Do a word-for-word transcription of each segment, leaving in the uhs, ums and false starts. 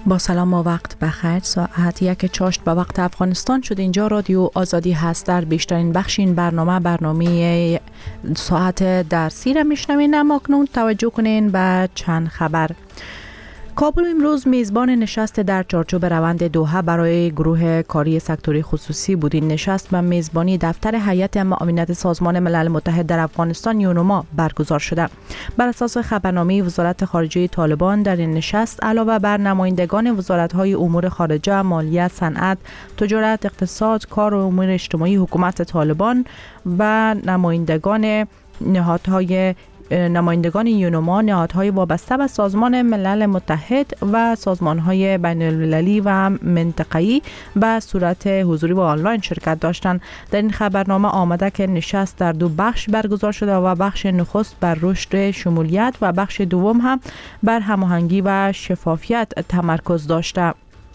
با سلام و وقت بخیر. ساعت یک چاشت به وقت افغانستان شد. اینجا رادیو آزادی هست. در بیشترین بخش این برنامه برنامه ساعت درسی را میشنوین. اما اکنون توجه کنین به چند خبر. کابل امروز میزبان نشست در چارچوب روند دوحه برای گروه کاری سکتوری خصوصی بود. این نشست به میزبانی دفتر هیئت معاونت سازمان ملل متحد در افغانستان یونوما برگزار شده. بر اساس خبرنامه وزارت خارجه طالبان در این نشست علاوه بر نمایندگان وزارت‌های امور خارجه، مالیه، صنعت، تجارت، اقتصاد، کار و امور اجتماعی حکومت طالبان و نمایندگان نهادهای نمایندگان یونوما، نهادهای وابسته به سازمان ملل متحد و سازمانهای بین المللی و منطقه‌ای به صورت حضوری و آنلاین شرکت داشتند. در این خبرنامه آمده که نشست در دو بخش برگزار شده و بخش نخست بر رشد شمولیت و بخش دوم هم بر هماهنگی و شفافیت تمرکز داشته.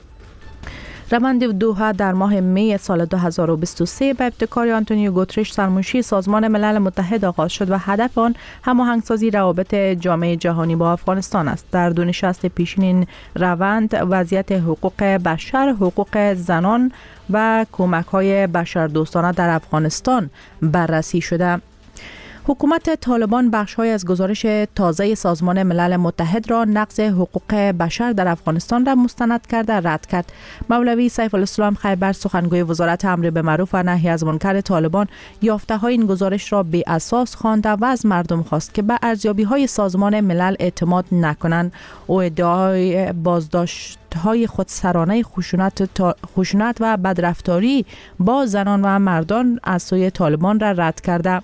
روند دوحه در ماه می سال دو هزار و بیست و سه به ابتکار آنتونیو گوترش سرمنشی سازمان ملل متحد آغاز شد و هدف آن هماهنگسازی روابط جامعه جهانی با افغانستان است. در دو نشست پیشین این روند وضعیت حقوق بشر، حقوق زنان و کمک‌های بشردوستانه در افغانستان بررسی شده. حکومت طالبان بخش‌های از گزارش تازه سازمان ملل متحد را نقض حقوق بشر در افغانستان را مستند کرده رد کرد. مولوی سیف الاسلام خیبر سخنگوی وزارت امر بالمعروف و نهی از منکر طالبان یافته‌های این گزارش را بی اساس خوانده و از مردم خواست که به ارزیابی‌های سازمان ملل اعتماد نکنند. او ادعای بازداشت های خودسرانه خشونت, خشونت و بدرفتاری با زنان و مردان از سوی طالبان را رد کرده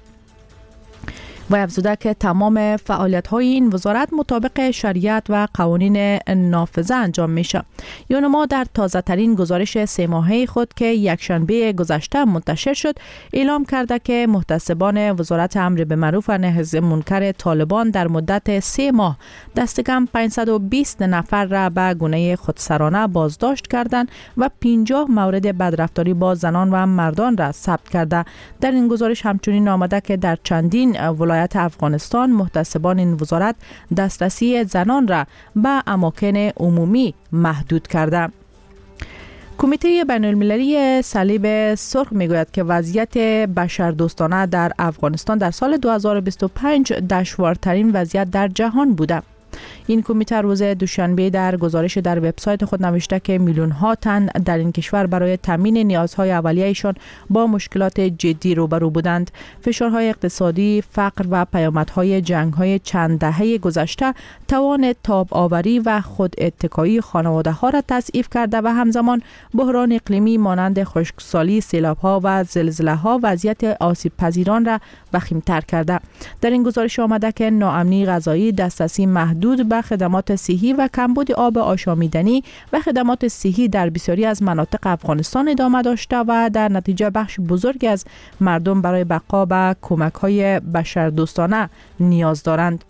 و افزوده که تمام فعالیت‌های این وزارت مطابق شریعت و قوانین نافذه انجام میشه. یونوما در تازه ترین گزارش سه ماهه خود که یکشنبه گذشته منتشر شد اعلام کرده که محتسبان وزارت امر بالمعروف و نهی از منکر طالبان در مدت سه ماه دست کم پانصد و بیست نفر را به گونه خودسرانه بازداشت کردند و پنجاه مورد بدرفتاری با زنان و مردان را ثبت کرده. در این گزارش همچنین آمده که در چندین ولایت افغانستان محتسبان این وزارت دسترسی زنان را به اماکن عمومی محدود کرده. کمیته بین المللی صلیب سرخ میگوید که وضعیت بشردوستانه در افغانستان در سال دو هزار و بیست و پنج دشوارترین وضعیت در جهان بوده. این کمیته روز دوشنبه در گزارش در وبسایت خود نوشته که میلیون ها تن در این کشور برای تامین نیازهای اولیه‌شان با مشکلات جدی روبرو بودند. فشارهای اقتصادی، فقر و پیامدهای جنگ‌های چند دهه گذشته توان تاب آوری و خود اتکایی خانواده‌ها را تضعیف کرده و همزمان بحران اقلیمی مانند خشکسالی، سیلاب‌ها و زلزله‌ها وضعیت آسیب پذیران را وخیم‌تر کرده. در این گزارش آمده که ناامنی غذایی، دسترسی محدود به خدمات صحی و کمبود آب آشامیدنی و خدمات صحی در بسیاری از مناطق افغانستان ادامه داشته و در نتیجه بخش بزرگی از مردم برای بقا به کمک‌های بشردوستانه نیاز دارند.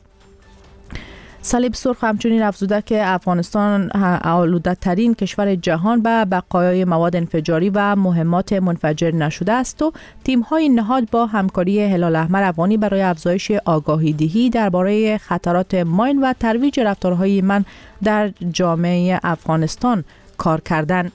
صلیب سرخ همچنین افزوده که افغانستان آلوده ترین کشور جهان به بقایای مواد انفجاری و مهمات منفجر نشده است و تیم‌های نهاد با همکاری هلال احمر افغانی برای افزایش آگاهی دهی درباره خطرات ماین و ترویج رفتارهای من در جامعه افغانستان کار کردند.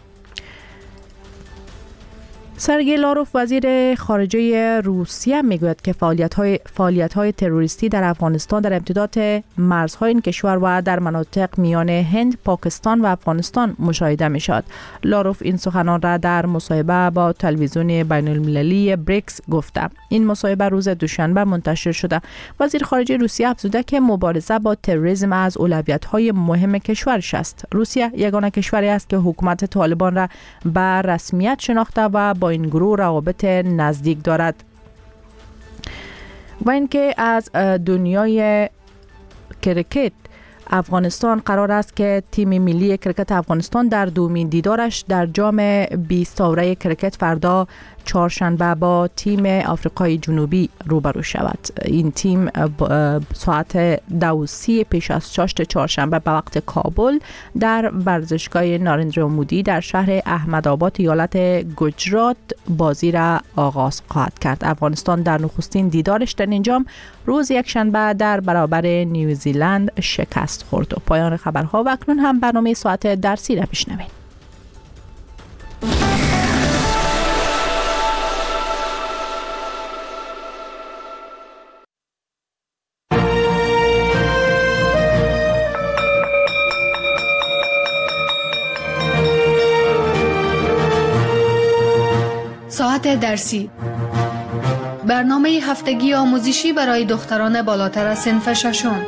سرگئی لاروف وزیر خارجه روسیه میگوید که فعالیت‌های فعالیت‌های تروریستی در افغانستان در امتداد مرزهای این کشور و در مناطق میان هند، پاکستان و افغانستان مشاهده می‌شود. لاروف این سخنان را در مصاحبه با تلویزیون بین المللی بریکس گفته. این مصاحبه روز دوشنبه منتشر شده. وزیر خارجه روسیه افزوده که مبارزه با تروریسم از اولویت‌های مهم کشورش است. روسیه یگانه کشوری است که حکومت طالبان را به رسمیت شناخته و با این گروه روابط نزدیک دارد. و اینکه از دنیای کرکت افغانستان قرار است که تیم ملی کرکت افغانستان در دومین دیدارش در جام بیست تاوره کرکت فردا چهارشنبه با تیم آفریقای جنوبی روبرو شود. این تیم ساعت دو سی پیش از چاشت چهارشنبه به وقت کابل در ورزشگاه نارندرا مودی در شهر احمدآباد ایالت گجرات بازی را آغاز خواهد کرد. افغانستان در نخستین دیدارش در اینجام روز یکشنبه در برابر نیوزیلند شکست خورد. و پایان خبرها و اکنون هم برنامه ساعت درسی را بشنوید. ساعت درسی، برنامه هفتگی آموزشی برای دختران بالاتر از صنف ششم.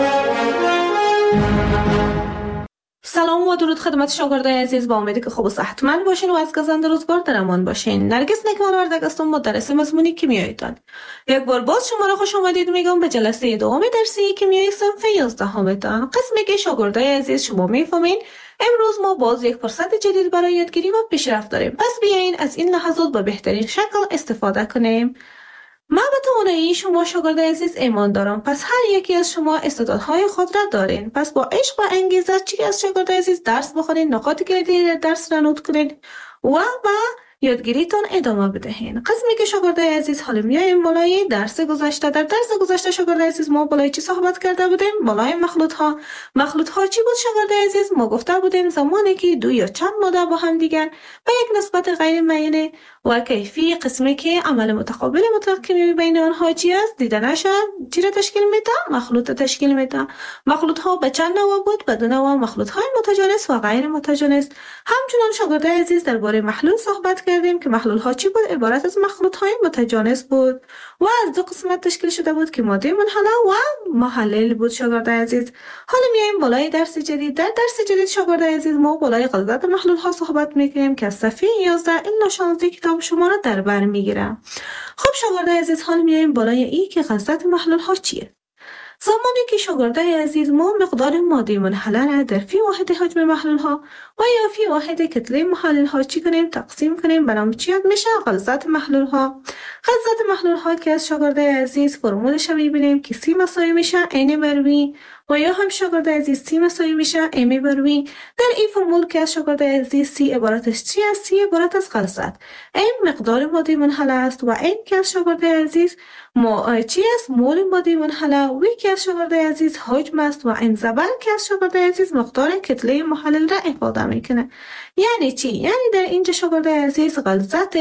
سلام و درود خدمت شاگردای عزیز، با امیدی که خوب و صحتمند باشین و از گزند روزگار در امان باشین. نرگس نکمال وردگ هستم، مدرس مضمون کیمیایتان. یک بار باز شما را خوش آمدید میگم به جلسه دوم درسی کیمیای صنف یازدهمتان. قسمی که شاگردای عزیز شما میفهمین امروز ما باز یک فرصت جدید برای یادگیری و پیشرفت داریم. پس بیاین از این لحظات به بهترین شکل استفاده کنیم. من به توانایی شما شاگردای عزیز ایمان دارم. پس هر یکی از شما استعدادهای خود را دارین. پس با عشق و انگیزه چی از شاگردای عزیز درس بخونین، نکات کلیدی درس را نوت کنین و با یادگیریتون ادامه بدهین. قسمی که شاگردای عزیز حالا میایم بالای درس گذشته. در درس گذشته شاگردای عزیز ما بالای چی صحبت کرده بودیم؟ بالای مخلوط ها. مخلوط ها چی بود شاگردای عزیز؟ ما گفته بودیم زمانی که دو یا چند ماده با هم دیگر به یک نسبت غیر معینه و کیفی، قسمی که عمل متقابل مطلق که بین آنها چی است دیدنش چی را تشکیل میده؟ مخلوط تشکیل میده. مخلوط ها به چند نوع بود؟ به دو نوع، مخلوط های متجانس و غیر متجانس. همچنان شاگردای عزیز درباره محلول صحبت کردیم که محلول ها چی بود؟ عبارت از مخلوط های متجانس بود و از دو قسمت تشکیل شده بود که ماده منحله و محلل بود. شاگردای عزیز حالا میایم بالای درس جدید. در درس جدید شاگردای عزیز ما بالای غلظت محلول ها صحبت میکنیم که از صفحه یازده الی شانزده کتاب شما را در بر میگیره. خب شاگردای عزیز حالا میایم بالای ای که غلظت محلول ها چیه. زمانی که شاگردای عزیز ما مقدار ماده منحله را در فی واحد حجم محلول ها و یا فی واحد کتله محلول ها چی کنیم؟ تقسیم کنیم. برام چی میشه؟ غلظت محلول ها. غلظت محلول ها که از شاگردای عزیز فرمولش رو میبینیم که سی مساوی میشه این بر وی و یا هم شاگردای عزیز سی مساوی میشه ام بر وی. در این فرمول که از شاگردای عزیز سی عبارتش چی است؟ سی عبارت از غلظت. این مقدار ماده منحله است و این که از شاگردای عزیز ما چی است؟ مول ماده منحله. وی که از شاگردای عزیز حجم است و این زبر که از شاگردای عزیز مقدار کتله محلل را افاده میکنه. یعنی چی؟ یعنی در اینجا شاگردای عزیز غلظت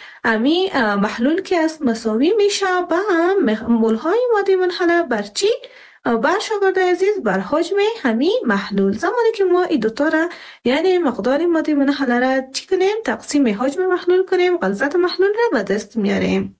امی محلول که است مساوی میشه با مول های ماده منحله بر چی؟ بر شاگردای عزیز بر حجم همین محلول. زمانی که ما این دوتا را یعنی مقدار ماده منحله را چی کنیم؟ تقسیم حجم محلول کنیم، غلظت محلول را به دست میاریم.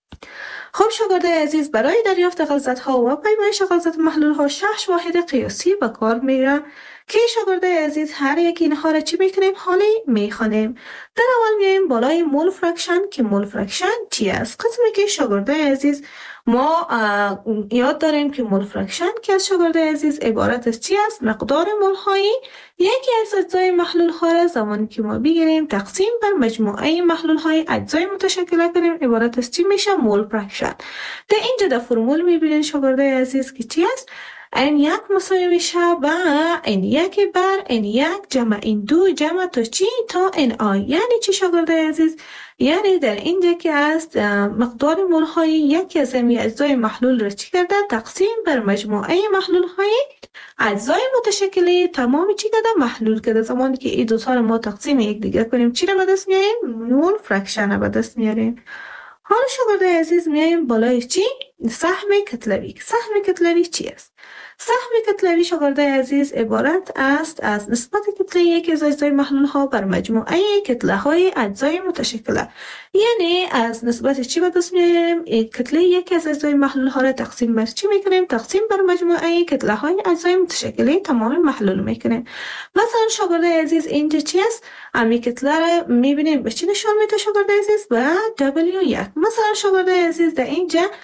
خب شاگردای عزیز برای دریافت غلظت ها و پیمایش غلظت محلول ها شش واحد قیاسی به کار میره که شاگردای عزیز هر یک اینها را چی میکنیم؟ حالی میخوانیم. در اول میایم بالای مول فرکشن که مول فرکشن چی است؟ قسمی که شاگردای عزیز ما یاد داریم که مول فرکشن که از شاگردای عزیز عبارت از چی است؟ مقدار مول هایی یکی از اجزای محلول ها را زمانی که ما بگیریم تقسیم بر مجموعه محلول های اجزای متشکل کنیم عبارت از چی میشه؟ مول فرکشن. در اینجا در فرمول میبینین شاگردای عزیز که چی است؟ این یک مساوی میشه با این یک بر این یک جمع این دو جمع تا چی؟ تا این آی. یعنی چی شاگردای عزیز؟ یعنی در اینجا که است مقدار مول های یکی از این اجزای محلول را چی کرده؟ تقسیم بر مجموعه محلول های اجزای متشکلی تمام چی کرده؟ محلول کرده. زمانی که این دو تا ما تقسیم یک دیگر کنیم چی را به دست میاریم؟ مول فرکشن را به دست میاریم. حالا شاگردای عزیز میایم بالای چی؟ سهم کتلوی. سهم کتلوی چی است؟ سهم کتلوی شاگردای عزیز عبارت است از نسبت کتله یک از اجزای محلول ها بر مجموعه کتله های اجزای متشکله. یعنی از نسبت چی به دست میاریم؟ کتله یک از اجزای محلول ها را تقسیم بر چی میکنیم؟ تقسیم بر مجموعه کتله های اجزای متشکله تمام محلول میکنیم. مثلا شاگردای عزیز اینجا چی است؟ امی کتله را میبینیم به چی نشان میده شاگردای عزیز؟ به دبلیو یک. مثلا شاگردای عزیز در اینجا امی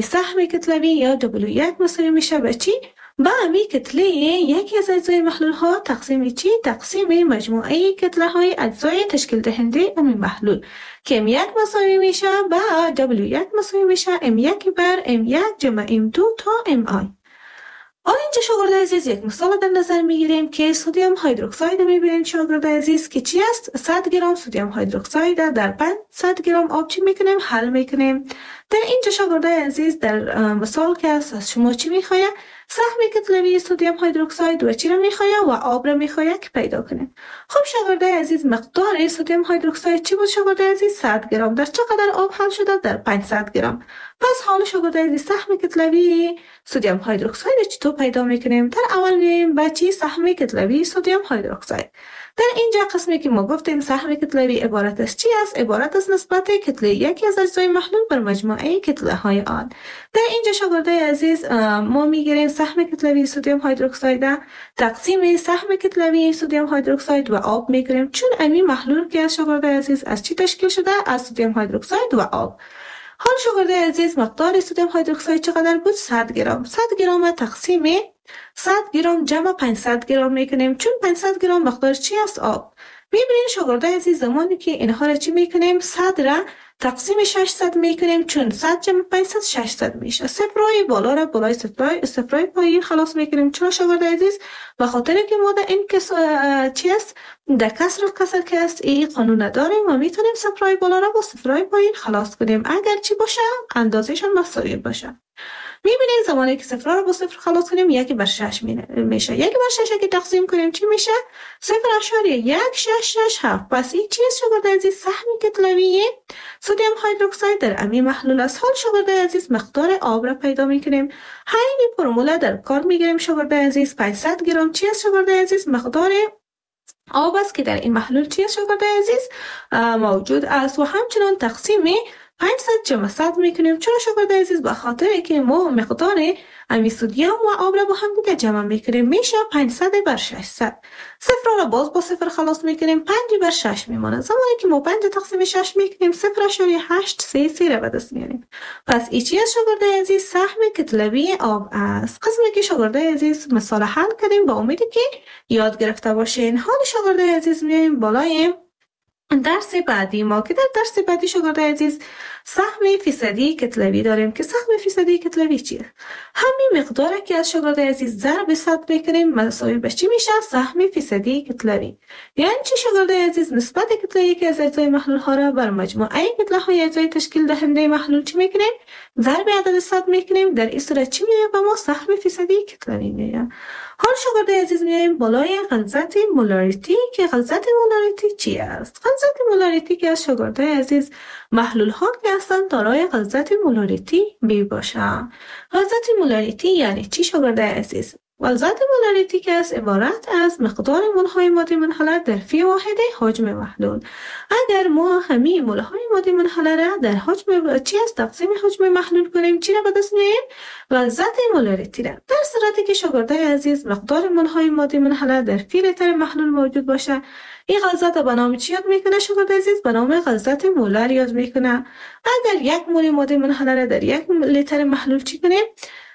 سهم کتلوی یا دبلیو یک مساوی میشه به چی؟ با امی کتله یکی از اجزای محلول ها تقسیم چی؟ تقسیم مجموعه کتله های اجزای تشکیل دهنده امی محلول که ام یک مساوی میشه با دبلیو یک مساوی میشه ام یک بر ام یک جمع ام دو تا ام آی. حالا اینجا شاگرد عزیز یک مثال در نظر میگیریم که سدیم هیدروکساید میبینیم شاگرد عزیز که چی است؟ صد گرم سدیم هیدروکساید در پانصد گرم آب چی میکنیم؟ حل میکنیم. در اینجا شاگرد عزیز در مثال که است از شما چی میخواید؟ سهم کتلوی سدیم هیدروکساید و چی را میخواید و آب را میخواید که پیدا کنیم. خب شاگرد عزیز مقدار سدیم هیدروکساید چی بود شاگرد عزیز؟ صد گرم. در چقدر آب حل شده؟ در پانصد گرم. پس حالا شاگرد عزیز سهم کتلوی سدیم هیدروکساید چطور پیدا میکنیم؟ در اول میایم به چی؟ سهم کتلوی سدیم هیدروکساید. در اینجا قسمی که ما گفتیم سهم کتلوی عبارت از چی است؟ عبارت از نسبت کتله یکی از اجزای محلول بر مجموعه کتله های آن. در اینجا شاگرد عزیز ما میگیریم سهم کتلوی سدیم هیدروکساید تقسیم سهم کتلوی سدیم هیدروکساید و آب میگیریم، چون امی محلول که شاگرد عزیز از چی تشکیل شده؟ از سدیم هیدروکساید و آب. حال شاگرد عزیز مقدار سدیم هیدروکساید چقدر بود؟ صد گرم. صد گرم تقسیم صد گرم جمع پانصد گرم میکنیم، چون پانصد گرم مقدار چی است؟ آب. میبینید شاگرد عزیز زمانی که اینها را چی میکنیم؟ صد را تقسیم ششصد میکنیم، چون صد جمع پانصد ششصد میشه. صفرای بالا را بالای صفرای صفرای پایین خلاص میکنیم. چرا شاگرد عزیز؟ به خاطر که ما در این کس چی است؟ در کسر کسر که است این قانون داریم و میتونیم صفرای بالا را با صفرای پایین خلاص کنیم اگر چی باشه؟ اندازهشان مساوی باشه. میبینید زمانی که صفر رو با صفر خلاص کنیم یکی بر شش میشه. یکی بر شش که تقسیم کنیم چی میشه؟ صفر اشاریه یک شش شش هفت. پس این چیز شاگرد عزیز سهم کتلوی سدیم هیدروکساید در امی محلول است. حال شاگرد عزیز مقدار آب را پیدا میکنیم. همین فرموله در کار میگیریم شاگرد عزیز. پانصد گرم چی است شاگرد عزیز؟ مقدار آب است که در این محلول چی است شاگرد عزیز؟ موجود است و همچنان تقسیم پانصد جمع صد میکنیم. چرا شاگرد عزیز؟ به خاطر که ما مقدار امی سدیم و آب را با هم دیگه جمع میکنیم میشه پانصد بر ششصد. صفر را باز با صفر خلاص میکنیم پنج بر شش میمونه. زمانی که ما پنج تقسیم شش میکنیم صفر اشاریه هشت سه سه را به دست میاریم. پس این چی است شاگرد عزیز؟ سهم کتلوی آب است. قسمی که شاگرد عزیز مثال حل کردیم با امیدی که یاد گرفته باشین. حال شاگرد عزیز میایم بالای درس بعدی ما که در درس بعدی شاگرد عزیز سهم فیصدی کتلوی داریم که سهم فیصدی کتلوی چیه؟ همین مقداری که از شاگرد عزیز ضرب صد میکنیم مساوی به چی میشه؟ سهم فیصدی کتلوی. یعنی چی شاگرد عزیز؟ نسبت کتله که از اجزای محلول ها را بر مجموعه کتله های اجزای تشکیل دهنده محلول چی میکنیم؟ ضرب عدد صد میکنیم. در این صورت چی میشه؟ به ما سهم فیصدی کتلوی میشه. حال شاگرد عزیز میایم بالای غلظت مولاریتی که غلظت مولاریتی چی است؟ غلظت مولاریتی که از شاگرد عزیز محلول ها که هستند دارای غلظت مولاریتی می باشند. غلظت مولاریتی یعنی چی شاگرد عزیز؟ غلظت مولاریتی که از عبارت از مقدار مولهای ماده منحله در فی واحد حجم محلول. اگر ما همه مولهای ماده منحله را در حجم چی از تقسیم حجم محلول کنیم چی را به دست میاریم؟ غلظت مولاریتی را. در صورتی که شاگرد عزیز مقدار مولهای ماده منحله در فی لیتر محلول موجود باشه این غلظت به نام چی یاد میکنه شاگرد عزیز؟ به نام غلظت مولر یاد میکنه. اگر یک مول ماده منحله را در یک لیتر محلول چی کنیم؟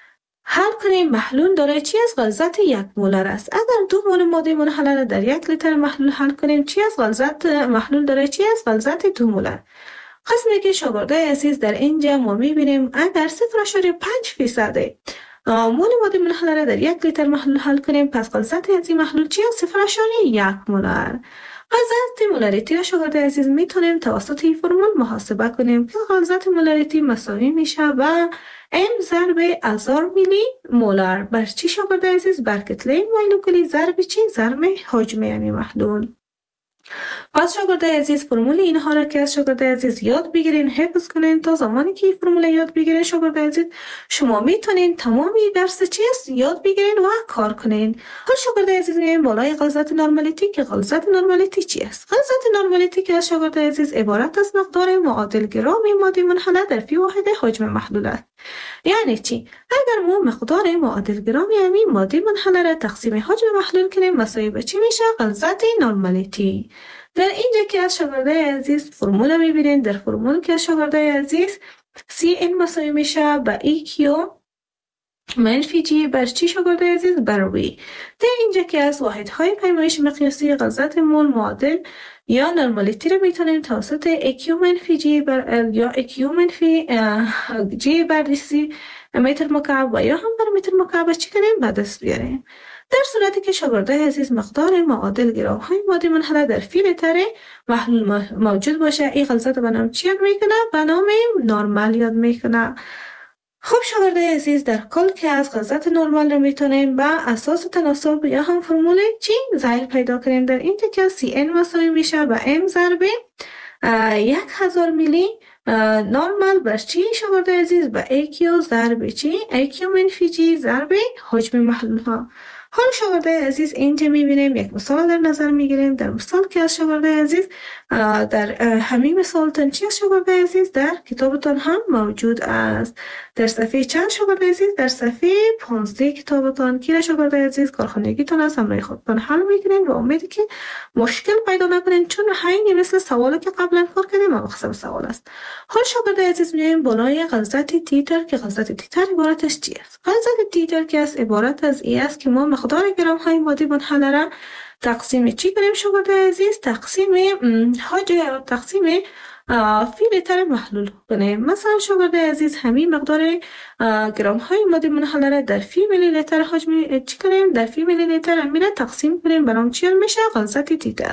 حل کنیم محلول دارای چی از غلظت یک مولر است. اگر دو مول ماده منحله را در یک لیتر محلول حل کنیم چی از غلظت محلول دارای چی از غلظت دو مولر. قسمی که شاگرد عزیز در اینجا ما میبینیم اگر صفر اشاریه پنج فیصد مول ماده منحله را در یک لیتر محلول حل کنیم پس غلظت از این محلول چی از صفر اشاریه یک مولر. غلظت مولاریتی را شاگرد عزیز میتونیم توسط این فرمول محاسبه کنیم که غلظت مولاریتی مساوی میشه و ام ضرب هزار میلی مولر بر چی شاگرد عزیز؟ بر کتله مولکولی ضرب چی؟ ضرب حجم امی محلول. پس شاگرد عزیز فرمول اینها را که از شاگرد عزیز یاد بگیرین حفظ کنین تا زمانی که این فرمول یاد بگیرین شاگرد عزیز شما میتونین تمامی درس چی است یاد بگیرین و کار کنین. حال شاگرد عزیز میایم بالای غلظت نرمالیتی که غلظت نرمالیتی چی است؟ غلظت نرمالیتی که از شاگرد عزیز عبارت از مقدار معادل گرام ماده منحله در فی واحد حجم محلول است. یعنی چی؟ اگر ما مقدار معادل گرام یعنی ماده منحله را تقسیم حجم محلول کنیم مساوی به چی میشه؟ غلظت نرمالیتی. در اینجا که از شاگرد عزیز فرمول میبینین در فرمول که از شاگرد عزیز سی این مساوی میشه به ای کیو منفی جی بر چی شاگرد عزیز؟ بر وی. در اینجا که از واحدهای پیمایش مقیاسی غلظت مول معادل یا نرمالیتی رو میتونیم توسط ایکیو منفی جی بر ال یا ایکیو منفی جی بر دیسی متر مکعب و یا هم بر متر مکعب چی کنیم؟ به دست بیاریم. در صورتی که شاگرده عزیز مقدار معادل گرام های مادی منحله در فی لیتر محلول موجود باشه، این غلظت به نام چی یاد میکنه؟ به نام نرمال یاد میکنه. خب شاگرده عزیز در کل که از غلظت نرمال رو میتونیم به اساس تناسب یا هم فرمول چی زایل پیدا کنیم. در اینجا که سی ان مساوی میشه به ام ضرب یک هزار میلی نرمال بر چی شاگرده عزیز؟ به ایکیو ضرب چی؟ ایکیو منفی جی ضرب حجم محلول ها. حال شاگرده عزیز اینجا میبینیم یک مثال در نظر میگیریم. در مثال که از شاگرده عزیز در همین مثال تنچی از شاگرده عزیز در کتابتان هم موجود است. در صفحه چند شاگرده عزیز؟ در صفحه پانزده کتابتان که شاگرده عزیز کارخانگیتان از همراه خودتان حل میکنین و امیدی که مشکل پیدا نکنین، چون همین مثل سوالی که قبلا کار کردیم مقصد سوال است. حال شاگرده عزیز میایم بالای غلظت تیتر که غلظت تیتر عبارتش چی است؟ غلظت تیتر که است عبارت از ای است که ما مقدار گرام های مادی منحله را تقسیم چی کنیم شاگرده عزیز؟ تقسیم حاجه یا تقسیم فی لیتر محلول کنیم. مثلا شاگرده عزیز همین مقدار گرام های مادی منحله را در فی میلی لیتر حجم چی کنیم؟ در فی میلی لیتر میره تقسیم کنیم، برام چی میشه؟ غلظت تیتر.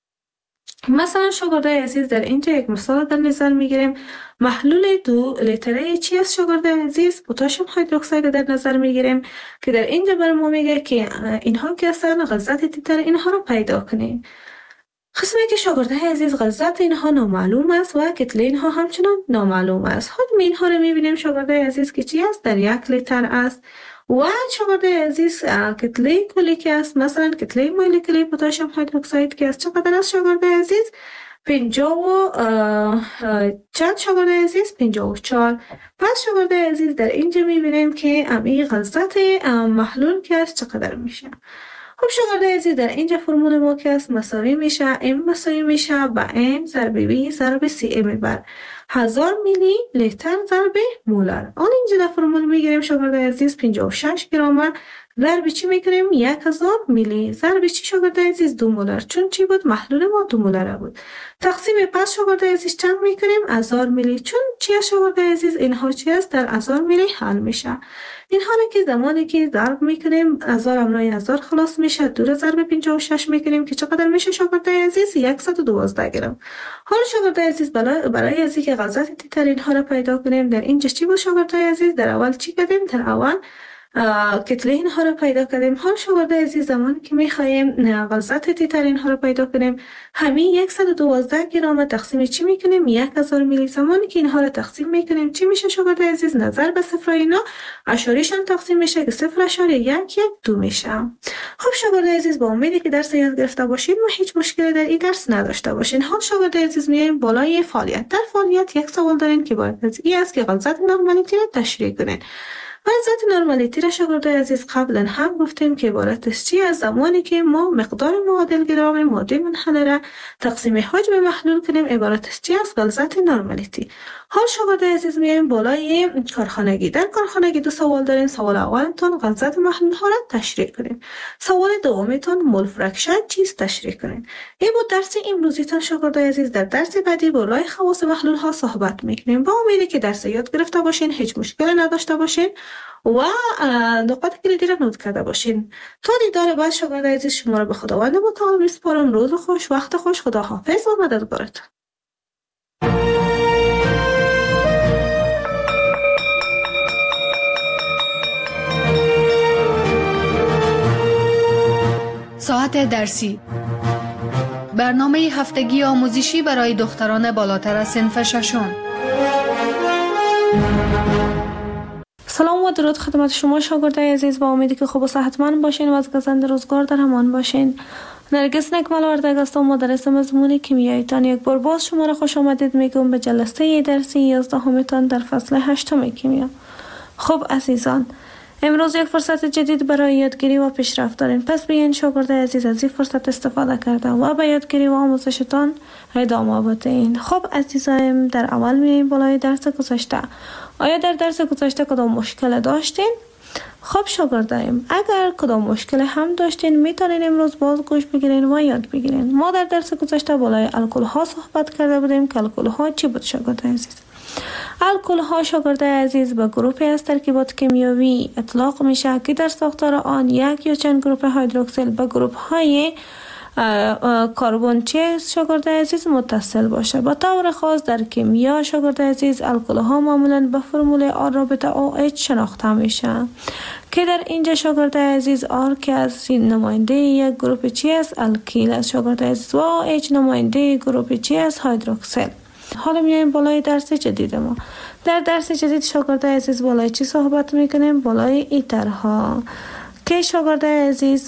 مثلا شاگرده عزیز در اینجا یک مثال در نظر میگیریم. محلول دو لیتره چی است شاگرده عزیز؟ پتاسیم هیدروکساید در نظر میگیریم که در اینجا برای ما میگه که اینها که هستن غلظت تیتر اینها رو پیدا کنیم. قسمی که شاگرده عزیز غلظت اینها نامعلوم است و کتله اینها همچنان نامعلوم است. حجم اینها رو میبینیم شاگرده عزیز که چی است؟ در یک لیتر است. و شاگرده عزیز کتله کلی که است، مثلا کتله مولکولی پتاسیم هیدروکساید که است چقدر است شاگرده عزیز؟ پنجاه و چند شاگرده عزیز؟ پنجاه و چهار. پس شاگرده عزیز در اینجا میبینیم که امی غلظت محلول که است چقدر میشه. خب شاگرده عزیز در اینجا فرمول ما که است مساوی میشه ام مساوی میشه با ام ضرب وی ضرب سی ام بر هزار میلی لیتر ضرب مولر. آن اینجا در فرمول میگیریم شاگرده عزیز پنجاه و شش گرم ضرب چی میکنیم؟ یک هزار میلی ضرب چی شاگرده عزیز؟ دو مولر، چون چی بود؟ محلول ما دو مولر بود. تقسیم پس شاگرده عزیز چند میکنیم؟ هزار میلی، چون چی شاگرده عزیز؟ اینها چی است؟ در هزار میلی حل میشه. اینها را که زمانی که ضرب میکنیم هزار املای هزار خلاص میشه، دو را ضرب پنجاه و شش میکنیم که چقدر میشه شاگرده عزیز؟ صد و دوازده گرم. حالا شاگرده عزیز برای از اینکه غلظت تیتر اینها را پیدا کنیم در اینجا چی بود شاگرده عزیز؟ در اول چی کردیم؟ در اول کتله اینها را پیدا کردیم. حال شاگرده عزیز زمانی که میخوایم غلظت تیتر اینها را پیدا کنیم همین صد و دوازده گرم تقسیم چی میکنیم؟ هزار میلی. زمانی که اینها را تقسیم میکنیم چی میشه شاگرده عزیز؟ نظر به صفر اینا اشاریشان تقسیم میشه که صفر اشاری یک یک دو میشه. خب شاگرده عزیز با امیدی که درس یاد گرفته باشین و هیچ مشکلی در این درس نداشته باشین. حال شاگرده عزیز میایم بالای فعالیت. در فعالیت یک سوال دارین که باید از این است که غلظت نرمالیتی را تشریح کنین. غلظت نرمالیتی را شاگرده عزیز قبلا هم گفتیم که عبارت است چی؟ از زمانی که ما مقدار معادل گرام مادی منحله را تقسیم حجم محلول کنیم عبارت است چی؟ از غلظت نرمالیتی. حال شاگرده عزیز میایم بالای کارخانگی. در کارخانگی دو سوال دارین. سوال اولتون غلظت محلول ها را تشریح کنین. سوال دومیتون مول فرکشن چیست تشریح کنین. این بود درس امروزیتون شاگرده عزیز. در درس بعدی بالای خواص محلول ها صحبت میکنیم. با امیدی که درس یاد گرفته باشین، هیچ مشکلی نداشته باشین و نقاط کلیدی را نوت کرده باشین. تا دیدار بعد شاگرده عزیز شما را به خداوند متعال میسپارم. روز خوش، وقت خوش، خدا حافظ و مددگارتون. ساعت درسی برنامه هفتگی آموزشی برای دختران بالاتر از صنف ششم. سلام و درود خدمت شما شاگردای عزیز. با امیدی که خوب و صحتمند باشین و از گزند روزگار در امان باشین. نرگس نکمل وردگ هستم، مدرس مضمون کیمیاییتان. یک بار باز شما را خوش آمدید میگم به جلسه درسی یازدهمتان در فصل هشتم کیمیا. خب عزیزان، امروز یک فرصت جدید برای یادگیری و پیشرفت دارین، پس بیاین شاگرد عزیز از این فرصت استفاده کرده و به یادگیری و آموزشتان ادامه بدین. خب عزیزایم، در اول میایم بالای درس گذشته. آیا در درس گذشته کدام مشکل داشتین؟ خب شاگردایم، اگر کدام مشکل هم داشتین میتونین امروز باز گوش بگیرین و یاد بگیرین. ما در درس گذشته بالای الکل ها صحبت کرده بودیم که الکل ها چی بود شاگرد عزیز؟ الکل ها شاگرد عزیز به گروهی از ترکیبات کیمیایی اطلاق میشه که در ساختار آن یک یا چند گروه هیدروکسیل به گروه های کربن چیز شاگرد عزیز متصل باشه. به طور خاص در کیمیا شاگرد عزیز الکل ها معمولا به فرمول آر رابطه او اچ شناخته میشه که در اینجا شاگرد عزیز آر که از نماینده یک گروه چی است الکیل است شاگرد عزیز و او اچ نماینده گروه چی است هیدروکسیل. حالا میایم بالای درس جدید ما. در درس جدید شاگرد عزیز بالای چی صحبت میکنیم؟ بالای ایترها که شاگرد عزیز،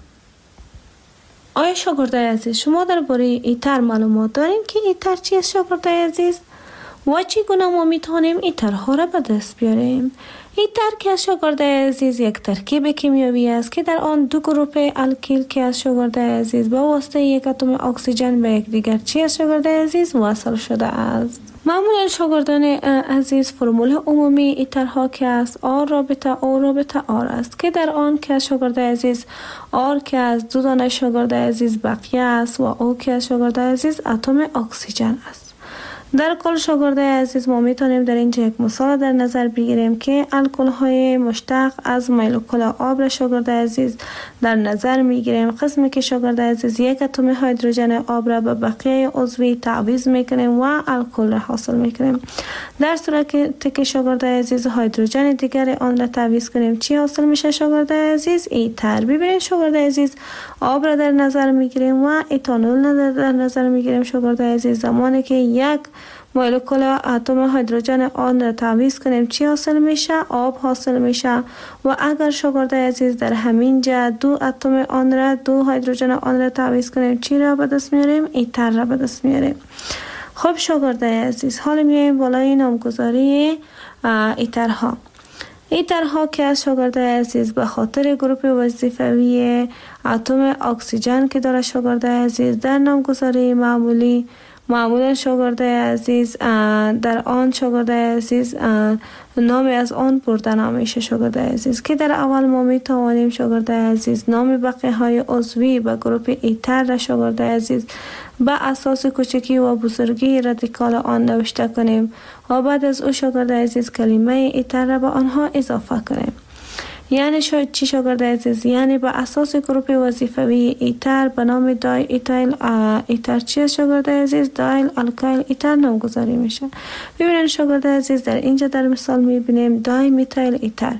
آیا شاگرد عزیز شما درباره ایتر معلومات دارین که ایتر چی است شاگرد عزیز و چگونه ما میتونیم ایترها را به دست بیاریم؟ ایتر که از شاگرد عزیز یک ترکیب کیمیایی است که در آن دو گروه الکیل که از شاگرد عزیز به واسطه یک اتم اکسیژن به یک دیگر چی از شاگرد عزیز وصل شده است. معمولا شاگردان عزیز فرمول عمومی ایترها که است آر رابطه او رابطه آر است که در آن که از شاگرد عزیز آر که از دو دانه شاگرد عزیز بقیه است و او که از شاگرد عزیز اتم اکسیژن است. در کل شاگرد عزیز ما میتونیم در اینجا یک مثال در نظر بگیریم که الکل های مشتق از مولکول آب را شاگرد عزیز در نظر میگیریم. قسمی که شاگرد عزیز یک اتم هیدروژن آب را به بقیه عضوی تعویض میکنیم و الکل را حاصل میکنیم. در صورتی که شاگرد عزیز هیدروژن دیگر آن را تعویض کنیم چی حاصل میشه شاگرد عزیز؟ ایتر. ببینید شاگرد عزیز آب را در نظر میگیریم و ایتانول در نظر میگیریم شاگرد عزیز. زمانی که یک مولکول اتم هیدروژن آن را تعویض کنیم چی حاصل میشه؟ آب حاصل میشه. و اگر شاگرد عزیز در همین جا دو اتم آن را دو هیدروژن آن را تعویض کنیم چی را به دست میاریم؟ ایتر را به دست میاریم. خب شاگرد عزیز، حالا میایم بالای نامگذاری ایترها. ایترها که از شاگرد عزیز به خاطر گروه وظیفوی اتم اکسیژن که داره شاگرد عزیز در نامگذاری معمولی معمولا شاگرد عزیز در آن شاگرد عزیز نامی از آن برده نمیشه شاگرد عزیز که در اول ما می توانیم شاگرد عزیز نام بقیه های عضوی به گروه ایتر را شاگرد عزیز به اساس کوچکی و بزرگی رادیکال آن نوشته کنیم و بعد از او شاگرد عزیز کلمه ایتر را به آنها اضافه کنیم. یعنی شاید چی شاگرد عزیز؟ یعنی به اساس گروه وظیفوی ایتر به نام دای ایتایل ایتر چی شاگرد عزیز؟ دایل الکایل ایتر نامگذاری میشه. ببینید شاگرد عزیز در اینجا در مثال میبینیم دای میتایل ایتر.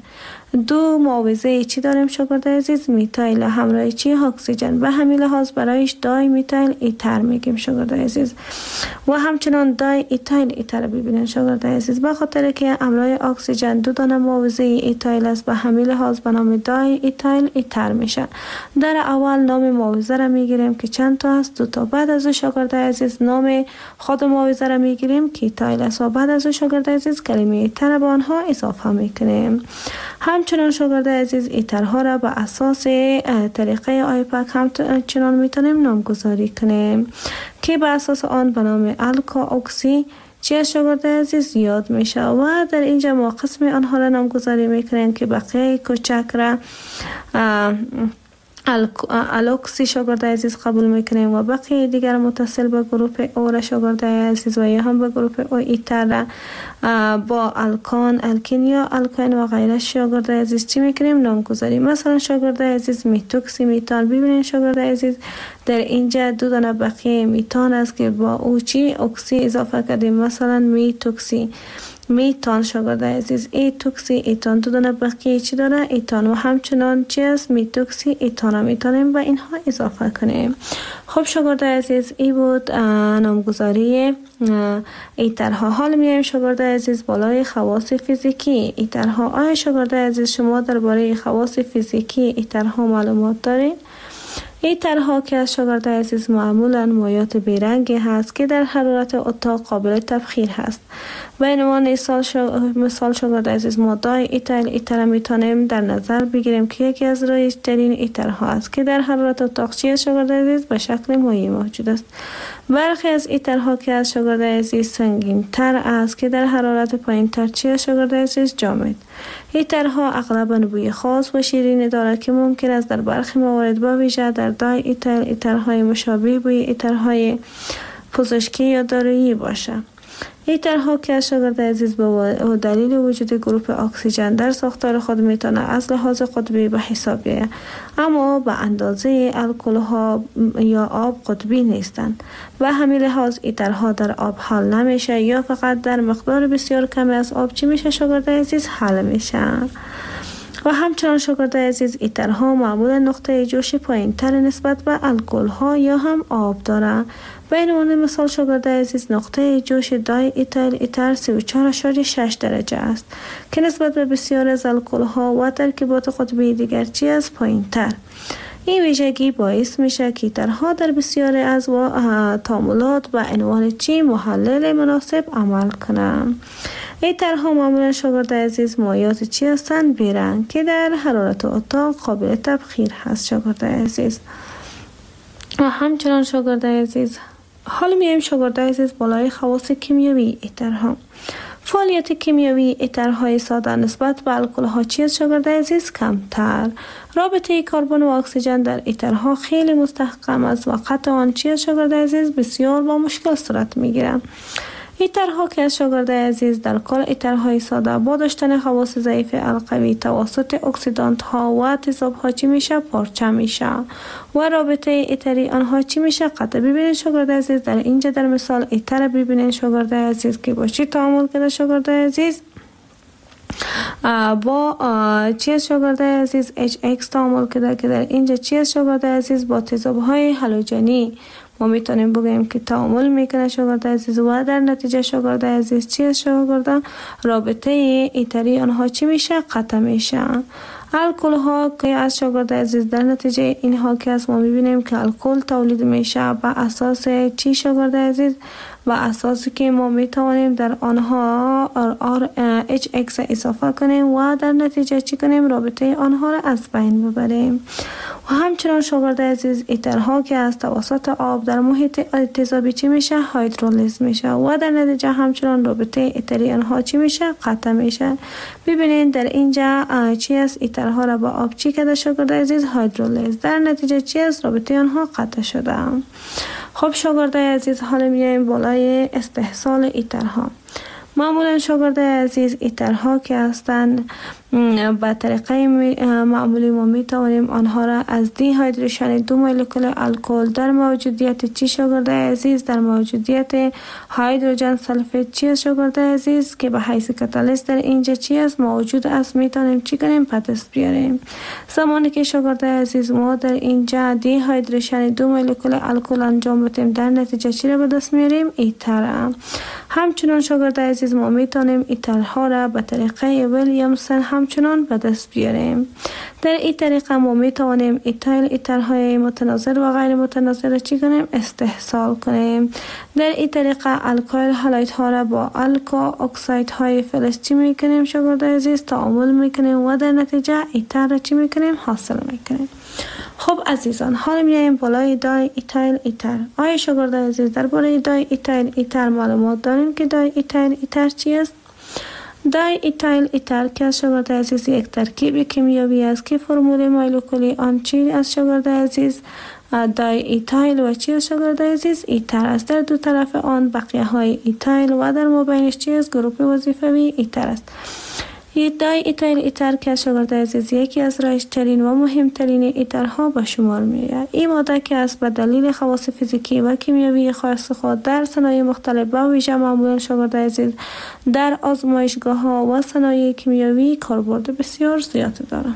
دو معاوضه چی داریم شاگرد عزیز؟ میتایل همراه چی؟ اکسیژن. به همین لحاظ برایش دای میتایل ایتر میگیم شاگرد عزیز. و همچنان دای ایتایل ایتر ببینید شاگرد عزیز به خاطر که همراه اکسیژن دو دانه معاوضه ایتایل است به همین لحاظ به نام دای ایتایل ایتر میشه. در اول نام معاوضه را میگیریم که چند تا است؟ دو تا. بعد از شاگرد عزیز نام خود معاوضه را میگیریم که ایتایل است و بعد از شاگرد عزیز کلمه ایتر به آنها اضافه میکنیم. همچنان شاگرد عزیز ایترها را به اساس طریقه آیپک همچنان میتونیم نامگذاری کنیم که به اساس آن به نام الکا اکسی چی از شاگرد عزیز یاد میشه و در اینجا ما قسم آنها را نامگذاری میکنیم که بقیه کوچک را الوکسی شاگرد عزیز قبول میکنیم و بقیه دیگر متصل به گروه او را شاگرد عزیز و یا هم به گروه او ایتر را با الکان الکین یا الکاین و غیره شاگرد عزیز چی میکنیم؟ نامگذاری. مثلا شاگرد عزیز میتوکسی میتان. ببینید شاگرد عزیز در اینجا دو دانه بقیه میتان است که با او چی اکسی اضافه کردیم، مثلا میتوکسی میتان شاگرد عزیز ای توکسی ایتان دو دانه بقیه چی داره؟ ایتان. و همچنان چی است؟ میتوکسی ایتان هم میتونیم و اینها اضافه کنیم. خب شاگرد عزیز ای بود نامگذاری ایترها. حال میایم شاگرد عزیز بالای خواص فیزیکی ایترها. آیا شاگرد عزیز شما درباره خواص فیزیکی ایترها معلومات دارین؟ این طرحها که از شاگرد عزیز معمولا مایات بیرنگی هست که در حرارت اتاق قابل تبخیر هست. به عنوان مثال مثال شاگرد عزیز ما دای ایتایل ایتر میتونیم در نظر بگیریم که یکی از رایج ترین ایترها است که در حرارت اتاق چی از شاگرد عزیز به شکل مایع موجود است. برخی از ایترها که از شاگرد عزیز سنگین تر است که در حرارت پایین تر چی از شاگرد عزیز جامد. ایترها اغلباً بوی خاص و شیرینی دارد که ممکن است در برخی موارد با ویژه در دای ایتایل ایترهای مشابه بوی ایترهای پزشکی یا دارویی باشد. ایترها که از شاگرد عزیز به دلیل وجود گروپ اکسیژن در ساختار خود میتونه از لحاظ قطبی به حساب بیاید، اما به اندازه الکل ها یا آب قطبی نیستند. به همین لحاظ ایترها در آب حل نمیشه یا فقط در مقدار بسیار کمی از آب چی میشه شاگرد عزیز حل میشه. و همچنان شاگرد عزیز ایترها معمولا نقطه جوش پایین تر نسبت به الکل ها یا هم آب دارند. به عنوان مثال شاگرد عزیز نقطه جوش دای ایتایل ایتر سی و چهار ممیز شش درجه است که نسبت به بسیار از الکل ها و ترکیبات قطبی دیگر چی از پایین تر. این ویژگی باعث میشه که ایترها در بسیاری از تعاملات به عنوان چی محلل مناسب عمل کنند. ایترها معمولا شاگرد عزیز مایات چی هستند؟ بیرنگ که در حرارت اتاق قابل تبخیر هست شاگرد عزیز. و همچنان شاگرد عزیز حالا میایم شاگرد عزیز بالای خواص کیمیایی ایترها. فعالیت کیمیایی ایترهای ساده نسبت به الکل ها چی است شاگرد عزیز؟ کمتر. رابطه کربن و اکسیژن در ایترها خیلی مستحکم است و قطع آن چی است شاگرد عزیز؟ بسیار با مشکل صورت میگیرند. ایترها که از شاگرد عزیز در کل ایترهای ساده با داشتن خواص ضعیف القوی توسط اکسیدانت ها و تیزاب ها چی میشه؟ پارچه میشه و رابطه ایتری آنها چی میشه؟ قطع. ببینید شاگرد عزیز در اینجا در مثال ایتر ببینید شاگرد عزیز که با چی تعامل کرده شاگرد عزیز؟ با چی از شاگرد عزیز اچ ایکس تعامل کرده که در اینجا چی از شاگرد عزیز با تیزاب های هالوژنی ما میتونیم بگیم که تعامل میکنه شاگرد عزیز و در نتیجه شاگرد عزیز چی از شاگرد رابطه ایتری آنها چی میشه؟ قطع میشه. الکل ها که از شاگرد عزیز در نتیجه اینها که از ما میبینیم که الکل تولید میشه به اساس چی شاگرد عزیز؟ و اساسی که ما میتوانیم در آنها آر اچ ایکس اضافه کنیم و در نتیجه چی کنیم؟ رابطه آنها را از بین ببریم. و همچنان شاگرد عزیز ایترها که از توسط آب در محیط تیزابی چی میشه؟ هیدرولیز میشه و در نتیجه همچنان رابطه ایتری آنها چی میشه؟ قطع میشه. ببینید در اینجا چی است؟ ایترها را با آب چی کرده شاگرد عزیز؟ هیدرولیز. در نتیجه چی است؟ رابطه آنها قطع شده. خب شاگرد عزیز حالا میایم بالای استحصال ایترها. معمولا شاگرد عزیز ایترها که هستند به طریقه معمولی ما میتوانیم آنها را از دی هایدریشن دو مولکول الکل در موجودیت چی شاگرد عزیز؟ در موجودیت هیدروژن سلفید چی است شاگرد عزیز که به حیث کاتالیست در اینجا چی است موجود است میتونیم چی کنیم؟ به دست بیاریم. زمانی که شاگرد عزیز ما در اینجا دی هایدریشن دو مولکول الکل انجام بدیم در نتیجه چی را به دست میاریم؟ ایتر. همچنان شاگرد عزیز ما میتونیم ایترها را به طریقه ویلیامسون همچنان به دست بیاریم. در این طریقه ما میتوانیم ایتایل ایترهای متناظر و غیر متناظر را چی کنیم؟ استحصال کنیم. در این طریقه الکایل هالایت ها را با الکا اکساید های فلز چی میکنیم شاگرد عزیز؟ تعامل میکنیم و در نتیجه ایتر را چی میکنیم؟ حاصل میکنیم. خب عزیزان حالا میایم بالای دای ایتایل ایتر. آیا شاگرد عزیز درباره دای ایتایل ایتر معلومات دارین که دای ایتایل ایتر چی است؟ دای ایتایل ایتر که از شاگرد عزیز یک ترکیب کیمیایی است که فرمول مولکولی آن چی از شاگرد عزیز؟ دای ایتایل و چی از شاگرد عزیز؟ ایتر است. در دو طرف آن بقیه های ایتایل و در مابینش چی است؟ گروپ وظیفوی ایتر است. دای ایتایل ایتر که از شاگرد عزیز یکی از رایج‌ترین و مهمترین ایترها به شمار میآید. این ماده که است به دلیل خواص فیزیکی و کیمیایی خاص خود در صنایع مختلف با ویژه معمولا شاگرد عزیز در آزمایشگاه ها و صنایع کیمیایی کاربرد بسیار زیاد دارند.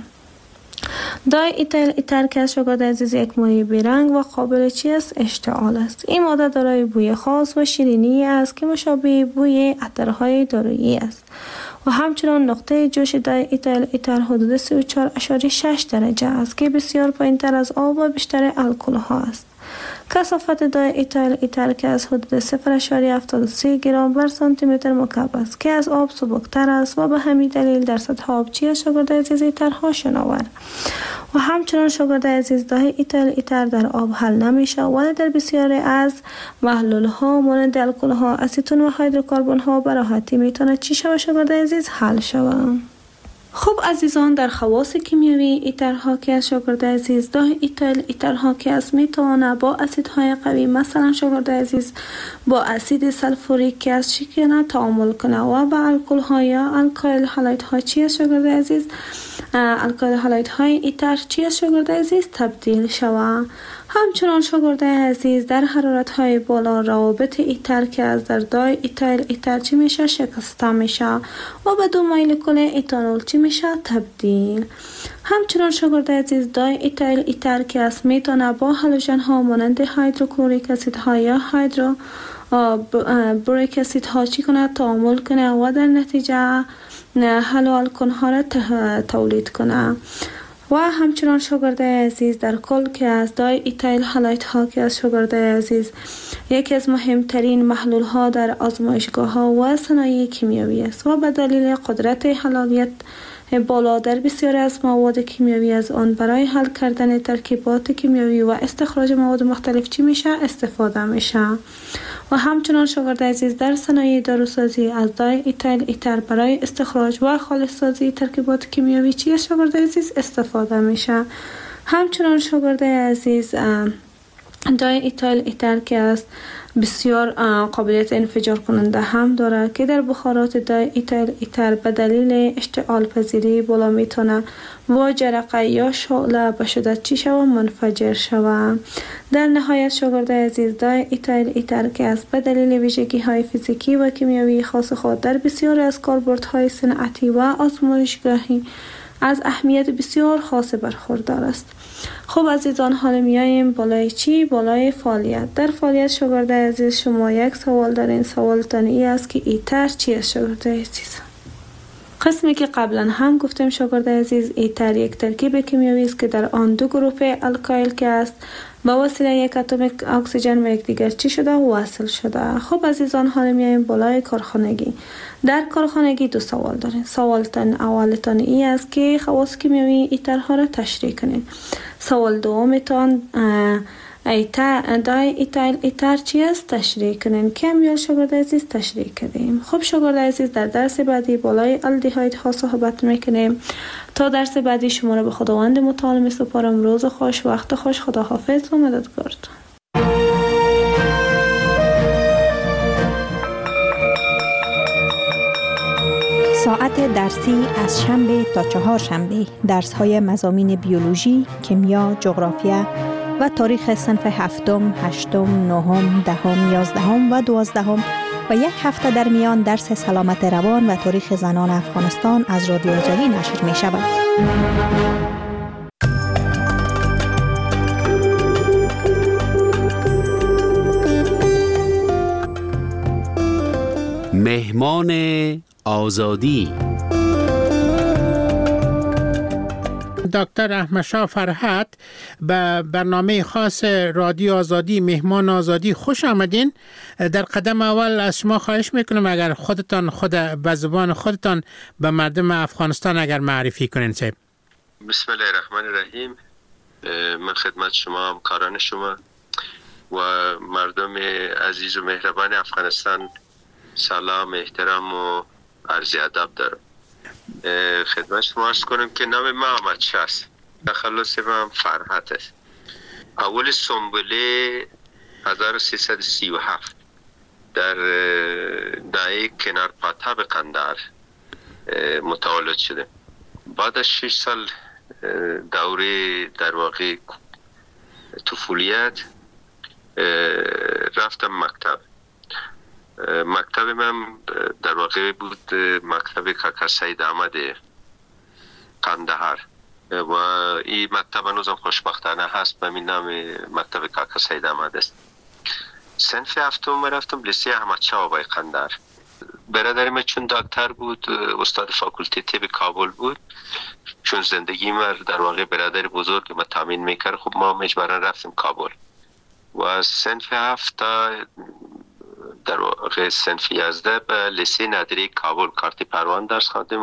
دای ایتایل ایتر که از شاگرد عزیز یک مایع بیرنگ و قابل چی است؟ اشتعال است. این ماده دارای بوی خاص و شیرینی است که مشابه بوی عطرهای دارویی است و همچنان نقطه جوش دای ایتایل ایتر حدود سی و چهار ممیز شش درجه است که بسیار پایین‌تر از آب و بیشتر الکل ها است. کثافت دای ایتایل ایتر که از حدود صفر ممیز هفتاد و سه گرم بر سانتی متر مکعب است که از آب سبکتر است و به همین دلیل در سطح آبچی از شاگرد عزیز ایترها شناور. و همچنان شاگرد عزیز دای ایتایل ایتر در آب حل نمیشه ولی در بسیاری از محلول ها مانند الکل ها، اسیتون و هیدروکربن ها به راحتی میتونه چی شود شاگرد عزیز حل شود. خب عزیزان، در خواص کیمیایی ایترها که از شاگرد عزیز دای ایتایل ایترها که از میتونه با اسیدهای قوی مثلا شاگرد عزیز با اسید سلفوریک که از شکر تعامل کنه و با الکل ها یا الکایل هالایت ها چی از شاگرد عزیز الکایل هالایت های ایتر چی از شاگرد عزیز تبدیل شود. همچنان شاگرد عزیز در حرارت های بالا روابط ایتر که از در دای ایتایل ایتر چی میشه شکسته میشه و به دو مولکول ایتانول چی میشه تبدیل. همچنان شاگرد عزیز دای ایتایل ایتر که از میتونه با هالوژن ها مانند هیدروکلوریک اسید ها یا هیدرو بوریک اسید ها چی کنه تعامل کنه و در نتیجه هالوآلکن ها را تولید کنه. و همچنان شاگرد عزیز در کل که از دای ایتایل هالایت ها که از شاگرد عزیز یکی از مهمترین محلول ها در آزمایشگاه ها و صنایع کیمیایی است و به دلیل قدرت حلالیت بالا در بسیاری از مواد کیمیایی از آن برای حل کردن ترکیبات کیمیایی و استخراج مواد مختلف چی میشه استفاده میشه. و همچنان شاگرد عزیز در صنایع داروسازی از دای ایتایل ایتر برای استخراج و خالص سازی ترکیبات کیمیایی چی از شاگرد عزیز استفاده میشه. همچنان شاگرد عزیز دای ایتایل ایتر که است بسیار قابلیت انفجار کننده هم داره که در بخارات دای ایتایل ایتر به دلیل اشتعال پذیری بالا میتونه با جرقه یا شعله به شدت چی شود منفجر شود. در نهایت شاگرد عزیز دای ایتایل ایتر که است به دلیل ویژگی های فیزیکی و کیمیایی خاص خود در بسیار از کاربردهای صنعتی و آزمایشگاهی از اهمیت بسیار خاص برخوردار است. خب عزیزان، حالا میاییم بالای چی؟ بالای فعالیت. در فعالیت شاگرد عزیز شما یک سوال دارین. سوالتان ای است که ایتر چی است شاگرد عزیز؟ قسمی که قبلا هم گفتیم شاگرد عزیز ایتر یک ترکیب کیمیایی است که در آن دو گروه الکایل که است با وسیله یک اتم اکسیژن و یکدیگر چی شده وصل شده. خب عزیزان، حالا میایم بالای کارخانگی. در کارخانگی دو سوال دارین. سوالتان اولتان ای است که خواص کیمیایی ایترها را تشریح کنین. سوال دومتان ایتر دای ایتایل ایتر چی است تشریح کنین. کم یا شاگرد عزیز تشریح کردیم. خب شاگرد عزیز، در درس بعدی بالای الدهاید ها صحبت میکنیم. تا درس بعدی شما را به خداوند متعال میسپارم. روز خوش، وقت خوش، خداحافظ و مددگارتون. ساعت درسی از شنبه تا چهار شنبه درس های مضامین بیولوژی، کیمیا، جغرافیا و تاریخ صنف هفتم، هشتم، نهم، دهم، یازدهم و دوازدهم و یک هفته در میان درس سلامت روان و تاریخ زنان افغانستان از رادیو آزادی نشر می شود. مهمان آزادی دکتر احمدشاه فرهاد به برنامه خاص رادیو آزادی مهمان آزادی خوش آمدین. در قدم اول از شما خواهش میکنم اگر خودتان خود به زبان خودتان به مردم افغانستان اگر معرفی کنین. صاحب بسم الله الرحمن الرحیم. من خدمت شما، همکاران شما و مردم عزیز و مهربان افغانستان سلام، احترام و عرض ادب دارم. خدمت شما عرض کنم که نام من احمدشاه است. تخلص من فرهاد است. اول سنبله هزار و سیصد و سی و هفت در ناحیه کنار پاتاب قندهار متولد شده. بعد از شش سال دوره در واقع طفولیت رفتم مکتب. مکتب من در واقع بود مکتب کاکا سید احمد قندهار و این مکتب هنوزم خوشبختانه هست، به همین نام مکتب کاکا سید احمد است. صنف هفتم رفتم لیسه احمدشاه آقای قندهار. برادر من چون دکتر بود، استاد فاکولته طب کابل بود، چون زندگی من در واقع برادر بزرگ ما تامین میکرد، خب ما مجبورا رفتیم کابل و صنف هفت تا در واقع صنف یازده به لیسه نادری کابل کارتی پروان درس خواندیم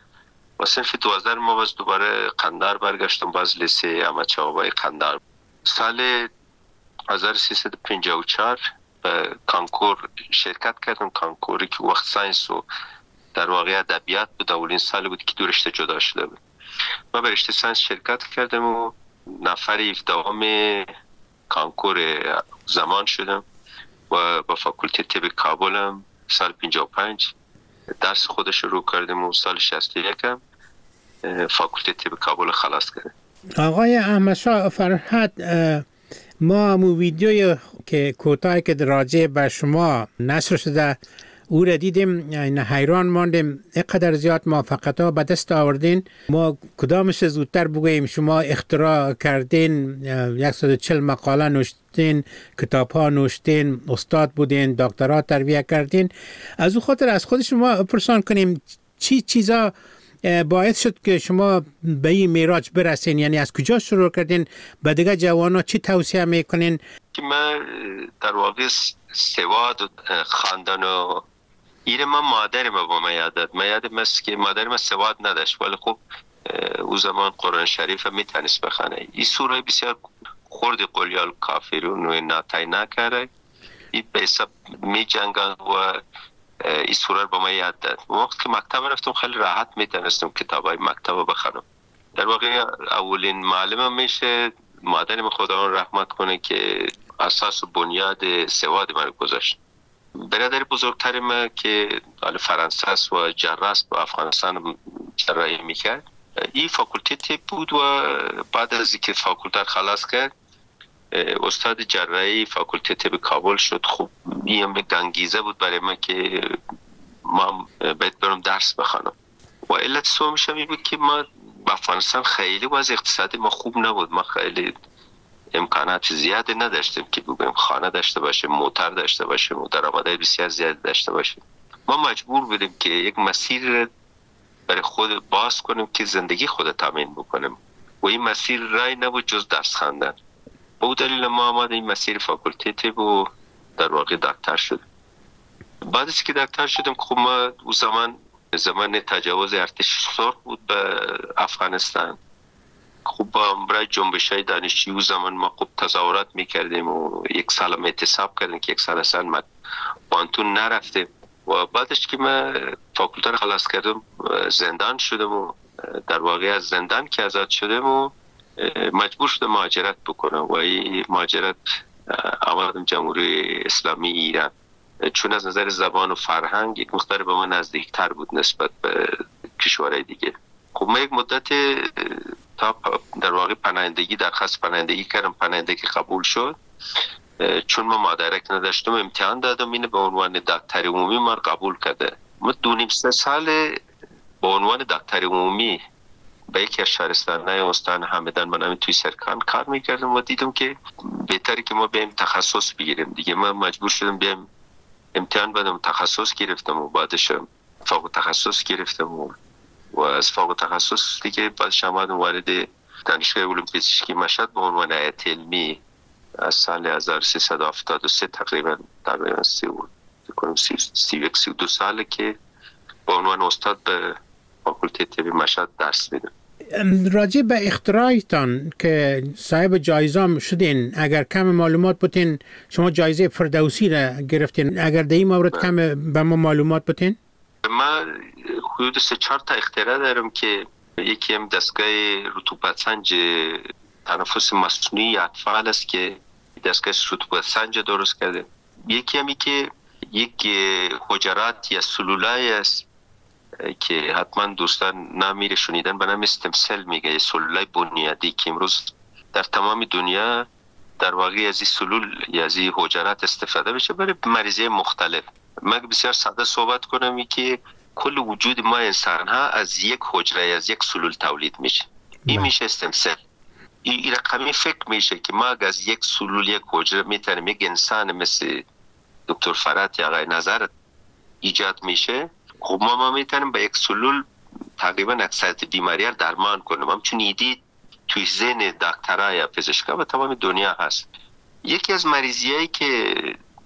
و صنف دوازده ما باز دوباره قندار برگشتم، باز لیسه احمد شاه بابایی قندار. سال هزار و سیصد و پنجاه و چهار به کانکور شرکت کردم، کانکوری که وقت ساینس و در واقع ادبیات بود، اولین سال بود که دو رشته جدا شده بود. ما به رشته ساینس شرکت کردم و نفر هفدهم کانکور زمان شدم و با فاکولته طب کابل هم سال پنجاه و پنج درس خودش شروع کردم و سال شصت و یک هم فاکولته طب کابل خلاص کردم. آقای احمد شاه فرهاد، ما همون ویدیوی که کوتاهی که راجع به شما نشر شده او را دیدیم، یعنی حیران ماندیم اینقدر زیاد موفقیت ها به دست آوردین. ما کدامش زودتر بگوییم شما اختراع کردین، صد و چهل مقاله نوشتین، کتاب ها نوشتین، استاد بودین، دکترا تربیت کردین. از او خاطر از خود شما پرسان کنیم چی چیزا باعث شد که شما به این میراج برسین؟ یعنی از کجا شروع کردین؟ به دیگه جوانا چی توصیه میکنین؟ که من در واقع سواد و خواندن و ایره من مادر ما با من یادد من یادم است که مادر ما سواد نداشت، ولی خب او زمان قرآن شریف میتونست بخونه. این سوره بسیار خرد قلیال کافرون و ناتای نکرده، این به حساب می جنگن و این سوره رو با من یاد داد. وقت که مکتب رفتم خیلی راحت میتونستم کتابای مکتب بخونم. در واقع اولین معلمم میشه مادر خدا رحمت کنه که اساس و بنیاد سواد من گذاشت. برادر بزرگتر من که حال فرانسه است و جراح است، با افغانستان جراحی میکرد، این فاکولته طب بود و بعد از اینکه فاکولته خلاص کرد استاد جراحی فاکولته طب کابل شد. خب این انگیزه بود برای من که ما باید برم درس بخونم و علت سومش این بود که ما با افغانستان خیلی وضع اقتصادی ما خوب نبود، ما خیلی امکانات زیادی نداشتیم که بگویم خانه داشته باشیم، موتر داشته باشیم و درآمدهای بسیار زیاد داشته باشیم. ما مجبور بودیم که یک مسیر برای خود باز کنیم که زندگی خود تامین بکنیم و این مسیر رای نبود جز درس خواندن. با اون دلیل ما آمدیم این مسیر فاکولته طب و در واقع دکتر شدیم. بعد از که دکتر شدیم خب ما اون زمان زمان تجاوز ارتش سرخ بود به افغانستان. خب با برای جنبش‌های دانشجویی زمان ما خوب تظاهرات میکردیم و یک سال ما اعتصاب کردیم که یک سال اصلا ما بانتون نرفتیم و بعدش که من فاکولته رو خلاص کردم زندان شدم و در واقع از زندان که آزاد شدم و مجبور شدم مهاجرت بکنم و این مهاجرت آمدم جمهوری اسلامی ایران، چون از نظر زبان و فرهنگ یک مقدار به من نزدیکتر بود نسبت به کشورهای دیگه. خب من یک مدت تا در واقع پناهندگی درخواست پناهندگی کردم، پناهندگی قبول شد. چون ما مدرک نداشتم امتحان دادم، اینه به عنوان دکتر عمومی من قبول کرده. ما دو نیم سه سال به عنوان دکتر عمومی به یکی از شهرستان‌های استان همدان من توی سرکان کار میکردم و دیدم که بهتره که ما بریم تخصص بگیریم دیگه. من مجبور شدم بریم امتحان بدم، تخصص گرفتم و بعدش فوق تخصص گرفتم و و از فوق تخصص دیگه بعدش آمدم وارد دانشگاه علوم پزشکی مشهد به عنوان هیئت علمی از سال هزار و سیصد و هفتاد و سه تقریبا تقریبا سی و سی و یک سی و دو ساله که به عنوان استاد به فاکولته طب مشهد درس میدم. راجع به اختراعتان که صاحب جایزه شدین، اگر کم معلومات بودین، شما جایزه فردوسی را گرفتین، اگر در این مورد کم به ما معلومات بودین؟ من حدود سه چهار تا اختراع دارم که یکی هم دستگاه رطوبت سنج تنفس مصنوعی اطفال است که دستگاه رطوبت سنج درست کرده. یکی همی که یک حجرات یا سلولای است که حتما دوستان نامیره شنیدن به نام استمسل میگه، سلولای بنیادی که امروز در تمام دنیا در واقع از این سلول یا از این حجرات استفاده بشه برای مریضی مختلف. من بسیار ساده صحبت کنم ای که کل وجود ما انسان ها از یک حجره از یک سلول تولید میشه. این میشه استمسل. این رقمی فکر میشه که ما از یک سلول یک حجره میتونیم یک انسان مثل دکتر فرات یا آقای نظر ایجاد میشه، خب ما ما میتونیم با یک سلول تقریبا اکثریت بیماری رو درمان کنیم. همچون ایده توی ذهن دکترها یا پزشکا و تمام دنیا هست. یکی از مریضیایی که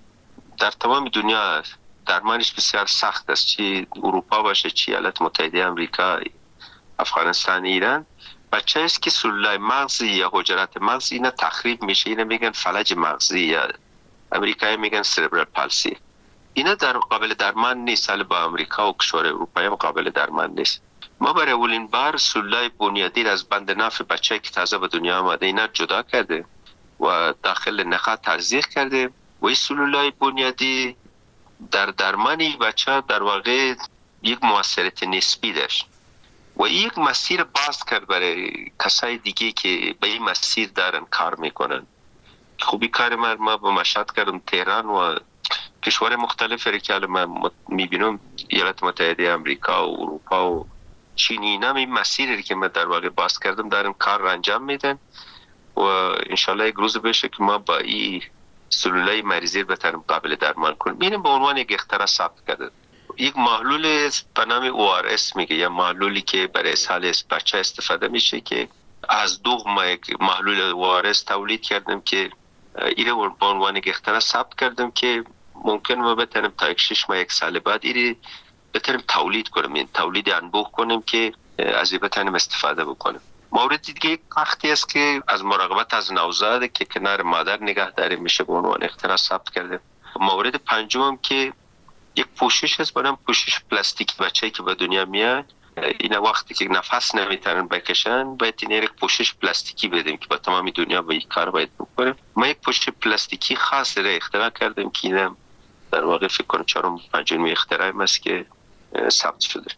در تمام دنیا درمانش بسیار سخت است، چی اروپا باشه چی ایالات متحده آمریکا، افغانستان، ایران، بچه است که سلولای مغزی یا حجرات مغزی اینا تخریب میشه. اینا میگن فلج مغزی یا امریکایی میگن سربرال پالسی. اینا در قابل درمان نیست، حالا با امریکا و کشور اروپایی هم قابل درمان نیست. ما برای اولین بار سلولای بنیادی از بند ناف بچه که تازه به دنیا آمده اینا جدا کرده و داخل نخاع تزریق کرده و این سلولای بنیادی در درمانی بچه در واقع یک موثریت نسبی داشت و یک مسیر باز کرد برای کسای دیگه که به این مسیر دارن کار میکنن. خوبی کار ما ما با مشهد کردم تهران و کشور مختلف که الان من میبینم ایالات متحده آمریکا و اروپا و چین، اینا این مسیری که من در واقع باز کردم دارن کار را انجام میدن و انشالله یک روز بشه که ما با این سلولای مریضی بتونیم قابل درمان کنیم. اینم به عنوان یک اختراع ثبت کرده. یک محلول به نام او آر اس میگه، یا محلولی که برای اسهال بچه استفاده میشه که از دو ما یک محلول او آر اس تولید کردم که اینو به عنوان یک اختراع ثبت کردم که ممکن ما بتونیم تا یک شش ماه یک سال بعد اینو بتونیم تولید کنیم، این تولید انبوه کنیم که از این بتونیم استفاده بکنیم. مورد دیگه یک وقتی است که از مراقبت از نوزاد که کنار مادر نگهداری میشه به عنوان اختراع ثبت کرده. مورد پنجم که یک پوشش هست، برام پوشش پلاستیکی بچه‌ای که به دنیا میاد اینا وقتی که نفس نمیتونن بکشن باید این یک پوشش پلاستیکی بدیم که با تمام دنیا با این کار باید بکنیم. ما یک پوشش پلاستیکی خاص را اختراع کردیم که اینم در واقع فکر کنم چهارم پنجم اختراعی است که ثبت شده.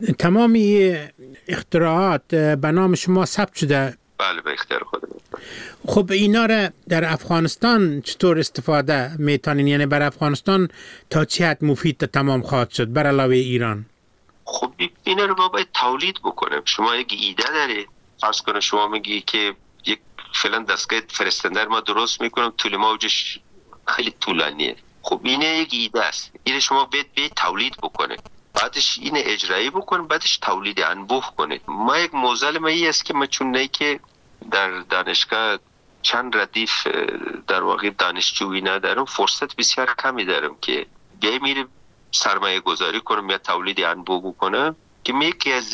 تمامی اختراعات به نام شما ثبت شده؟ بله به اختیار خودم. خب اینا را در افغانستان چطور استفاده میتونین؟ یعنی بر افغانستان تا چه حد مفید تا تمام خواهد شد بر علاوه ایران؟ خب اینا رو ما باید تولید بکنیم. شما یک ایده داری، فرض کنه شما میگی که یک فلان دستگاه فرستنده ما درست میکنم، طول موجش خیلی طولانیه. خب اینه یک ایده است، اینه شما باید باید تولید بکنید، بعدش اینه اجرایی بکنید، بعدش تولید انبوه کنید. ما یک موزل ما ای است که ما چون نه که در دانشگاه چند ردیف در واقع دانشجویی ندارم، فرصت بسیار کمی دارم که بیای میره سرمایه گذاری کنم یا تولید انبوه بکنم که یکی از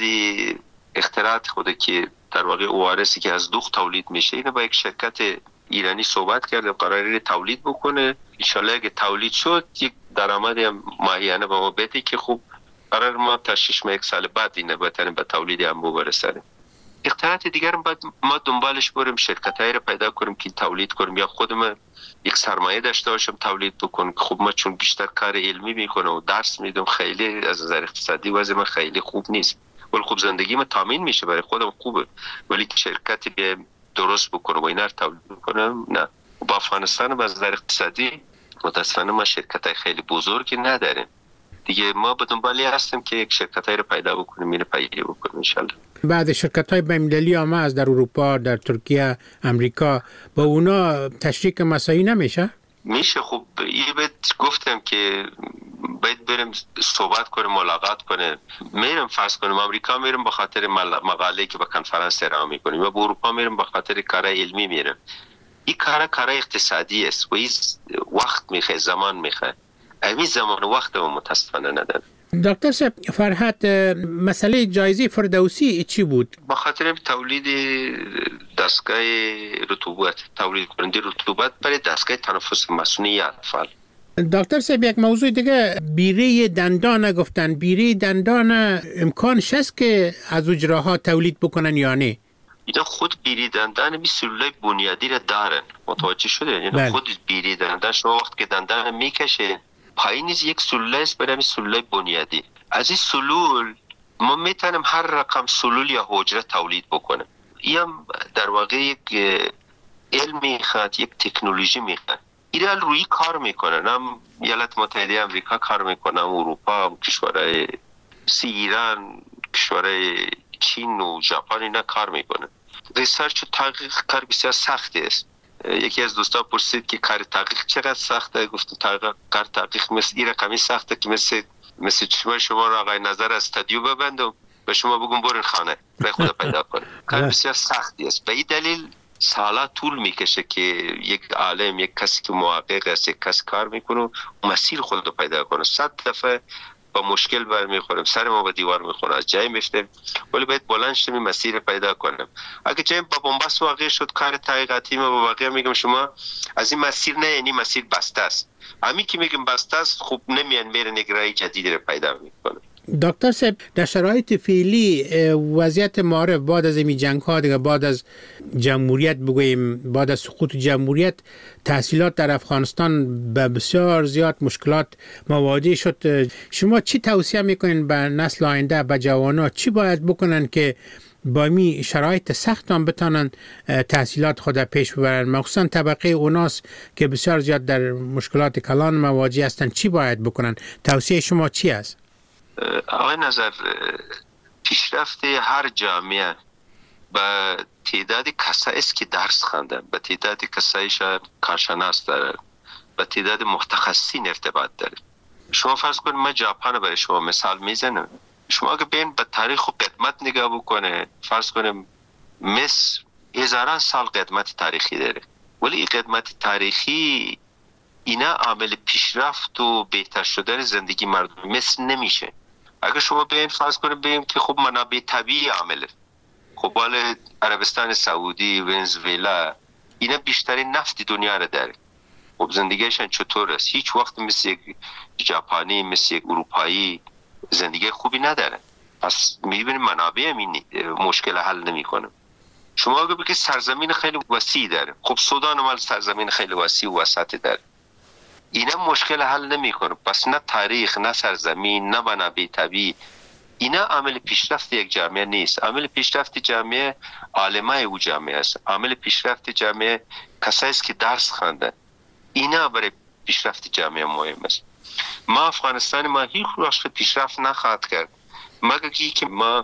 اختراعات خود که در واقع او آر اس که از دوغ تولید میشه اینو با یک شرکت ایرانی صحبت کردم قراره تولید بکنه. انشالله اگه تولید شد یک درآمد ماهیانه به ما بده که خوب قرار ما تا شش ماه یک سال بعد اینو بتونیم به تولید انبوه برسونیم. اختراعات دیگر هم باید ما دنبالش بریم، شرکتایی رو پیدا کنیم که تولید کنیم یا خودم یک سرمایه داشته باشم تولید بکنم. خب ما چون بیشتر کار علمی میکنم و درس میدم خیلی از نظر اقتصادی وضع من خیلی خوب نیست، ولی خب زندگی ما تامین میشه برای خودم خوبه، ولی شرکتی بیا درست بکنم و اینا رو تولید بکنم نه. با افغانستان از نظر اقتصادی متاسفانه ما شرکتای خیلی بزرگی نداریم دیگه. ما به دنبالی هستیم که یک شرکتایی رو پیدا بکنیم، اینو پیدا بکنیم انشالله. بعد شرکت‌های بین‌المللی آمده از در اروپا، در ترکیه، امریکا، با اونا تشریک مساعی نمیشه؟ میشه. خب یه بهت گفتم که باید بریم صحبت کنیم، ملاقات کنیم. میرم فرض کنیم امریکا میرم به خاطر مقاله‌ای که با کنفرانس ارائه میکنیم و به اروپا میرم به خاطر کار علمی میرم. این کار کار اقتصادی است و این وقت میخواد، زمان میخواد. همین زمان و وقت ما متاسفانه نداریم. دکتر صاحب فرحت، مسئله جایزه فردوسی چی بود؟ با خاطر تولید دستگاه رطوبت، تولید کننده رطوبت برای دستگاه تنفس مصنوعی اطفال. دکتر صاحب یک موضوع دیگه، بیره دندان گفتن، بیره دندان امکانش هست که از اجراها تولید بکنن یا نه؟ اینا خود بیری دندان می سلولای بنیادی را دارن، متوجه شده؟ یعنی بله. خود بیری دندان شما وقت که دندان میکشه پایینیز یک سلول است برای سلولای بنیادی. از این سلول ما میتونیم هر رقم سلول یا حجره تولید بکنیم. این هم در واقع یک علم میخواد، یک تکنولوژی میخواد. اینا روی کار میکنن، هم ایالات متحده آمریکا کار میکنن، اروپا، کشورهای سی ایران، کشورهای چین و ژاپن اینا کار میکنن. ریسرچ و تحقیق کار بسیار سختی است. یکی از دوستا پرسید که کار تحقیق چقدر سخته، گفتم تحقیق کار تحقیق مثل این رقمی سخته که مثل مثل چشم شما را آقای نظر از استادیو ببندم به شما بگم برین خانه به خدا پیدا کنید. کار بسیار سختی است. به این دلیل سالا طول میکشه که یک عالم، یک کسی که محقق است، یک کسی کار میکنه مسیر خود رو پیدا کنه. صد دفعه با مشکل برمیخوریم، سر ما به دیوار میخوره، از جای میفتیم، ولی باید بلند شیم مسیر پیدا کنیم. اگه جای با بنبست واقع شد کار تحقیقاتی ما با واقع میگم شما از این مسیر نه، یعنی مسیر بسته است. همین که میگم بسته است خوب نمیان میرن یک راه جدیدی رو پیدا میکنه. دکتر صاحب در شرایط فعلی وضعیت معارف بعد از این جنگ ها دیگه، بعد از جمهوریت بگوییم، بعد از سقوط جمهوریت تحصیلات در افغانستان به بسیار زیاد مشکلات مواجه شد. شما چی توصیه میکنین به نسل آینده، به جوانان چی باید بکنن که با می شرایط سخت هم بتانن تحصیلات خود پیش ببرن، مخصوصا طبقه اوناس که بسیار زیاد در مشکلات کلان مواجه هستند؟ چی باید بکنن؟ توصیه شما چی است؟ آقای نظر، پیشرفت هر جامعه به تعداد کسایی است که درس خواندن، به تعداد کسایی شاید کارشناس داره، به تعداد متخصصین ارتباط داره. شما فرض کنید من ژاپن برای شما مثال میزنم. شما اگه بین به تاریخ و قدمت نگاه بکنه، فرض کنیم مصر هزاران سال قدمت تاریخی داره، ولی این قدمت تاریخی اینا عامل پیشرفت و بهتر شدن زندگی مردم مصر نمیشه. اگه شما بین فرض کنید بگیم که خب منابع طبیعی عامله، خب حال عربستان سعودی، ونزوئلا اینا بیشترین نفت دنیا رو داره، خب زندگیشان چطور است؟ هیچ وقت مثل یک ژاپنی، مثل یک اروپایی زندگی خوبی نداره. پس میبینیم منابع همین مشکل حل نمیکنه. شما اگه بگید سرزمین خیلی وسیع داره، خب سودان هم سرزمین خیلی وسیع و وسط داره، اینا مشکل حل نمیکنه. پس نه تاریخ، نه سرزمین، نه منابع طبیعی، اینا عامل پیشرفت یک جامعه نیست. عامل پیشرفت جامعه عالمای او جامعه است. عامل پیشرفت جامعه کسایی است که درس خواندن. اینا برای پیشرفت جامعه مهم است. ما افغانستان ما هیچ راست پیشرفت نخواهد کرد مگر که ما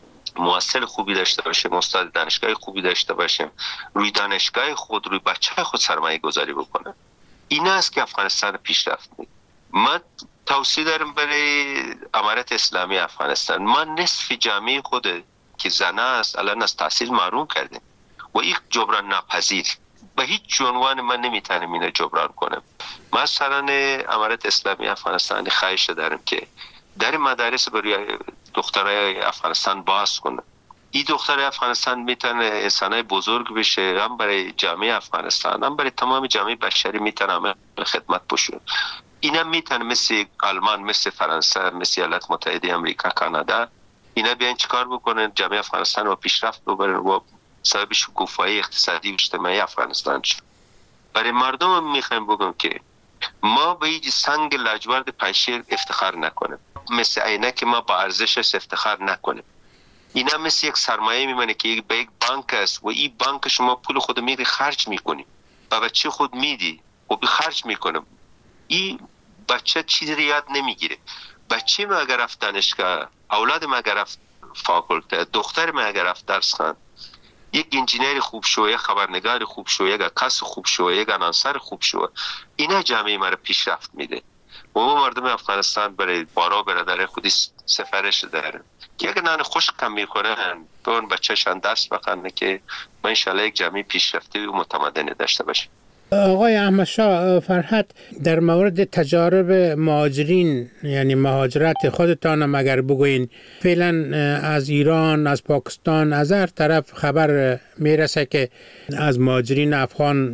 مؤثر خوبی داشته باشیم، استاد دانشگاه خوبی داشته باشیم، روی دانشگاه خود، روی بچه خود سرمایه گذاری بکنه. این است که افغانستان پیشرفت می‌کنه. من توصیه دارم برای امارت اسلامی افغانستان. ما نصف جامعه خود که زنه است الان از تحصیل محروم کردیم و این جبران ناپذیر. به هیچ عنوان من نمیتونم اینو جبران کنم. مثلا امارت اسلامی افغانستان خواهش دارم که در مدارس برای دخترای افغانستان باز کنه. این دخترای افغانستان میتونه انسانای بزرگ بشه، هم برای جامعه افغانستان هم برای تمام جامعه بشری میتونه خدمت بشه. اینا میتونه مثل آلمان، مثل فرانسه، مثل ایالات متحده آمریکا، کانادا، اینا بیان چیکار بکنن؟ جامعه افغانستان رو پیشرفت ببرن و سبب شکوفایی اقتصادی و اجتماعی افغانستان شد. برای مردم میخوایم بگم که ما به هیچ سنگ لاجورد پنجشیر افتخار نکنیم، مثل عینک ما با ارزشش افتخار نکنیم. اینا مثل یک سرمایه میمونه که به یک بانک است و این بانک شما پول خود میری خرج میکنی، با بچه خود میدی و بی خرج میکنه. این بچه چیزی یاد نمیگیره. بچه ما اگر رفت دانشگاه، اولاد ما اگر رفت فاکولته، دختر ما اگر رفت درس خواند، یک انجینیر خوب شو، یک خبرنگار خوب شو، یک کس خوب شو، یک انانسر خوب شو، اینا جامعه ما رو پیشرفت میده. و ما مردم افغانستان برای بارا برادر خودی سفارش دارن که اگر نان خوش کم میخورن به اون بچه‌شان درس بخونه که ما انشالله یک جامعه پیشرفته و متمدن داشته باشیم. آقای احمد شاه فرحت، در مورد تجارب مهاجرین، یعنی مهاجرت خودتان اگر بگوین، فعلا از ایران، از پاکستان، از هر طرف خبر میرسه که از مهاجرین افغان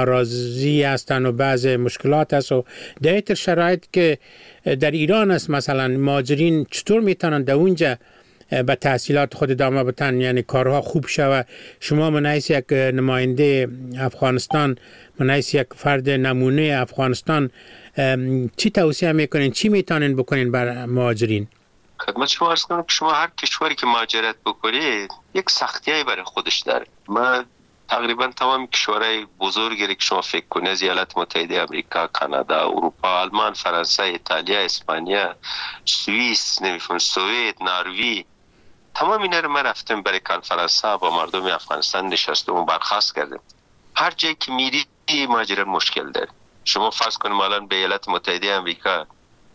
ناراضی هستند و بعض مشکلات هست و در این شرایط که در ایران است مثلا مهاجرین چطور میتونن در اونجا به تحصیلات خود ادامه بدن، یعنی کارها خوب شود؟ شما من حیث یک نماینده افغانستان، من حیث یک فرد نمونه افغانستان، چی توصیه میکنین، چی میتونین بکنین بر مهاجرین؟ خدمت شما عرض کنم که شما هر کشوری که مهاجرت بکنید یک سختیایی برای خودش داره. ما تقریبا تمام کشورهای بزرگی که شما فکر کنید، از ایالات متحده آمریکا، کانادا، اروپا، آلمان، فرانسه، ایتالیا، اسپانیا، سوئیس، نمیفهم سوئد، نروژ، تمام اینا رو ما رفتیم برای کنفرانس ها با مردم افغانستان نشستیم و برخاست کردیم. هر جایی که میری مهاجرت مشکل داره. شما فرض کنید الان به ایالات متحده آمریکا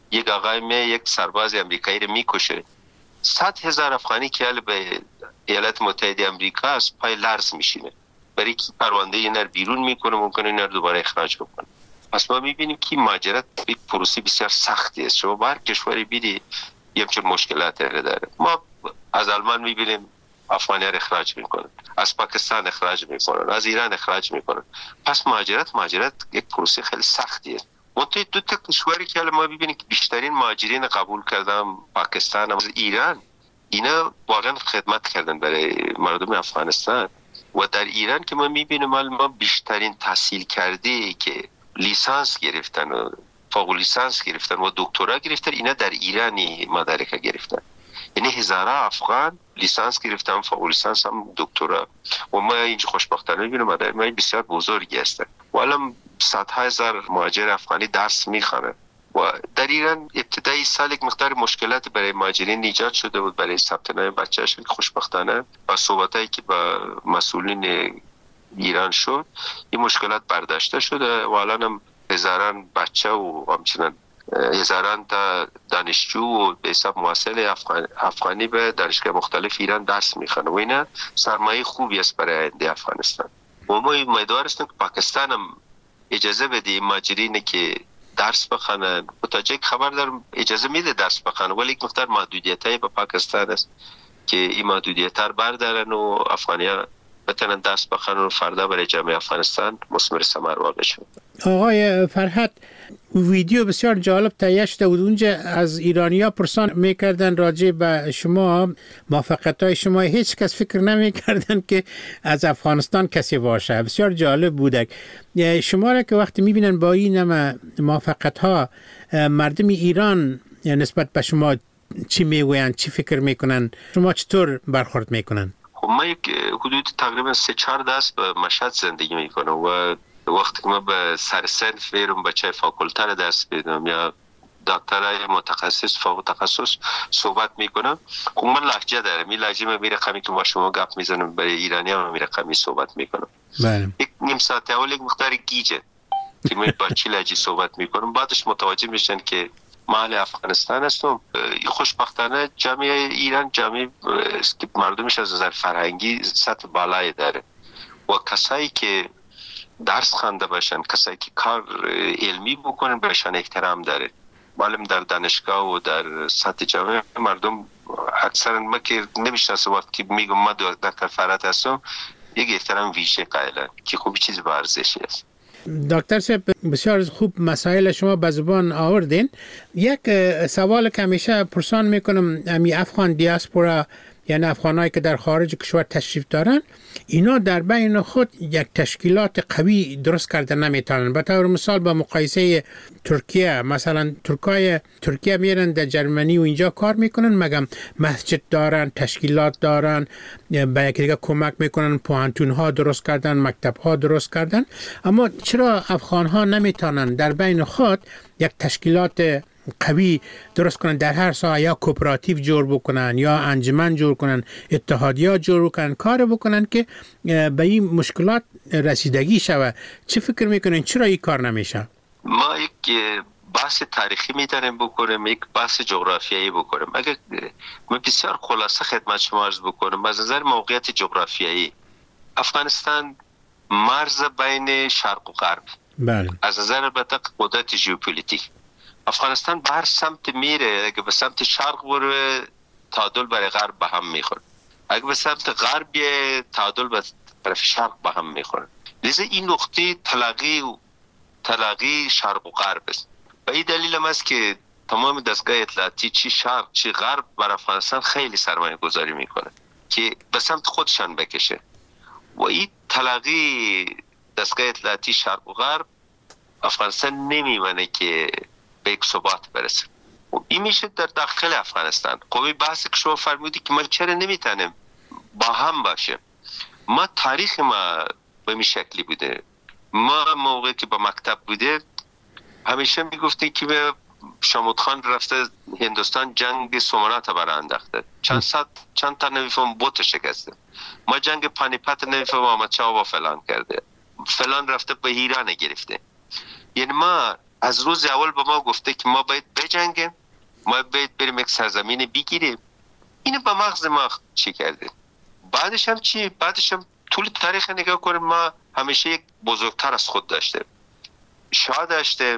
یک آقای می یک سرباز امریکایی رو میکشه، صد هزار افغانی که به ایالات متحده امریکا است پای لرز میشینه، برای که پرونده اینا رو بیرون میکنه، ممکنه اینا رو دوباره اخراج بکنه. پس ما میبینیم که ماجرا یک پروسه بسیار سختی است. شما بر کشوری بیدی یه همچون مشکلات داره. ما از آلمان میبینیم افغانی رو اخراج میکنن، از پاکستان اخراج میکنن، از ایران اخراج میکنن. پس مهاجرت مهاجرت یک پروسه خیلی سختیه. منتها دو تا کشوری که ما ببینیم که بیشترین مهاجرین قبول کردن، پاکستان و ایران، اینا واقعا خدمت کردن برای مردم افغانستان. و در ایران که ما میبینیم ما بیشترین تحصیل کرده که لیسانس گرفتن و فوق لیسانس گرفتن و دکترا گرفتن، اینا در ایرانی مدارک گرفتن. یعنی هزارها افغان لیسانس گرفتن، فوق لیسانس هم دکترا. و ما اینجا خوشبختانه میبینیم مدارک ما بسیار بزرگی هستن. و الان صدها هزار مهاجر افغانی درس میخوانند. و در ایران ابتدای سال یک مقدار مشکلات برای مهاجرین ایجاد شده بود برای ثبت نام بچه‌شون، که خوشبختانه با صحبتایی که با مسئولین ایران شد این مشکلات برداشته شده و الان هم هزاران بچه و همچنان هزاران تا دانشجو و به حساب محصل افغان افغانی به دانشگاه مختلف ایران درس میخوانند و اینا سرمایه خوبی است برای آینده افغانستان. و ما امیدوار هستیم که پاکستان هم اجازه بده مهاجرین که درس بخوانند. متوجه خبر دارم اجازه میده درس بخوانند، ولی یک مقدار محدودیتایی به پاکستان است که این محدودیت رو بردارن و افغانی‌ها بتونن درس بخوانند و فردا برای جامعه افغانستان مثمر ثمر واقع شد. آقای فرحت، ویدیو بسیار جالب تهیه شده بود، اونجا از ایرانی‌ها پرسان میکردن راجع به شما، موفقیت‌های شما. هیچ کس فکر نمیکردن که از افغانستان کسی باشه. بسیار جالب بوده. شما را که وقتی میبینن با این همه موفقیت‌ها، مردم ایران نسبت به شما چی میگوین، چی فکر میکنن، شما چطور برخورد میکنن؟ خب ما یک حدود تقریبا سه چهار دست به مشهد زندگی میکنم و وقتی که ما به سر صنف میرم بچه فاکولته را درس میدم یا دکترای متخصص فوق تخصص صحبت میکنم، خب من لهجه دارم. این لهجه من میره قمی که با شما گپ میزنم برای ایرانی ها میره قمی صحبت میکنم. بله. یک نیم ساعت اول یک مقدار گیجه که من با چی لهجه صحبت میکنم، بعدش متوجه میشن که محل افغانستان هستم. خوشبختانه جامعه ایران جامعه که مردمش از نظر فرهنگی سطح بالایی داره و کسایی که درس خوانده باشن، کسایی که کار علمی بکنن بهشان احترام داره. معلوم در دانشگاه و در سطح جامعه مردم اکثرا ما که نمیشناسه وقتی که میگم ما دکتر فرحت هستم یک احترام ویژه قائلن که خوب چیز با ارزشی است. دکتر صاحب بسیار خوب مسائل شما به زبان آوردین. یک سوال که همیشه پرسان میکنم، امی افغان دیاسپورا یعنی افغانایی که در خارج کشور تشریف دارن، اینا در بین خود یک تشکیلات قوی درست کرده نمیتونن. به طور مثال با مقایسه ترکیه، مثلا ترکای ترکیه میرن در جرمنی و اینجا کار میکنن، مگم مسجد دارن، تشکیلات دارن، به یکی دیگه کمک میکنن، پوهنتون ها درست کردن، مکتب ها درست کردن. اما چرا افغان ها نمیتونن در بین خود یک تشکیلات قوی درست کنن، در هر ساحه یا کوپراتیو جور بکنن یا انجمن جور کنن، اتحادیه جور کنن، کار بکنن که به این مشکلات رسیدگی شوه؟ چه فکر میکنین چرا این کار نمیشه؟ ما یک بحث تاریخی میتونیم بکنیم، یک بحث جغرافیایی بکنیم. اگر من بسیار خلاصه خدمت شما عرض بکنم، از نظر موقعیت جغرافیایی افغانستان مرز بین شرق و غرب. بله. از نظر البته قدرت ژئوپلیتیک افغانستان به هر سمت میره، اگه به سمت شرق بره تعادل برای غرب به هم میخوره، اگه به سمت غرب بیه تعادل به طرف شرق به هم میخوره. لذا این نقطه تلاقی تلاقی شرق و غرب است و این دلیل هم است که تمام دستگاه اطلاعاتی چی شرق چی غرب بر افغانستان خیلی سرمایه گذاری میکنه که به سمت خودشان بکشه و این تلاقی دستگاه اطلاعاتی شرق و غرب افغانستان نمیمونه که به یک ثبات برسه. این میشه در داخل افغانستان. قوی بحثی که شما فرمودی که ما چرا نمیتونیم با هم باشیم، ما تاریخ ما به این شکلی بوده. ما موقعی که با مکتب بوده همیشه میگفتیم که به شامود خان رفته هندوستان جنگ سومنات برای انداخته، چند صد چند تا نویفم بوت شکسته، ما جنگ پانیپت نویفم آمد شاه با فلان کرده، فلان رفته به ایران گرفته. یعنی ما از روز اول به ما گفته که ما باید بجنگیم، ما باید بریم یک سرزمین بگیریم. اینو به مغز ما چی کرده؟ بعدش هم چی؟ بعدش هم طول تاریخ نگاه کنیم، ما همیشه یک بزرگتر از خود داشته، شاه داشته،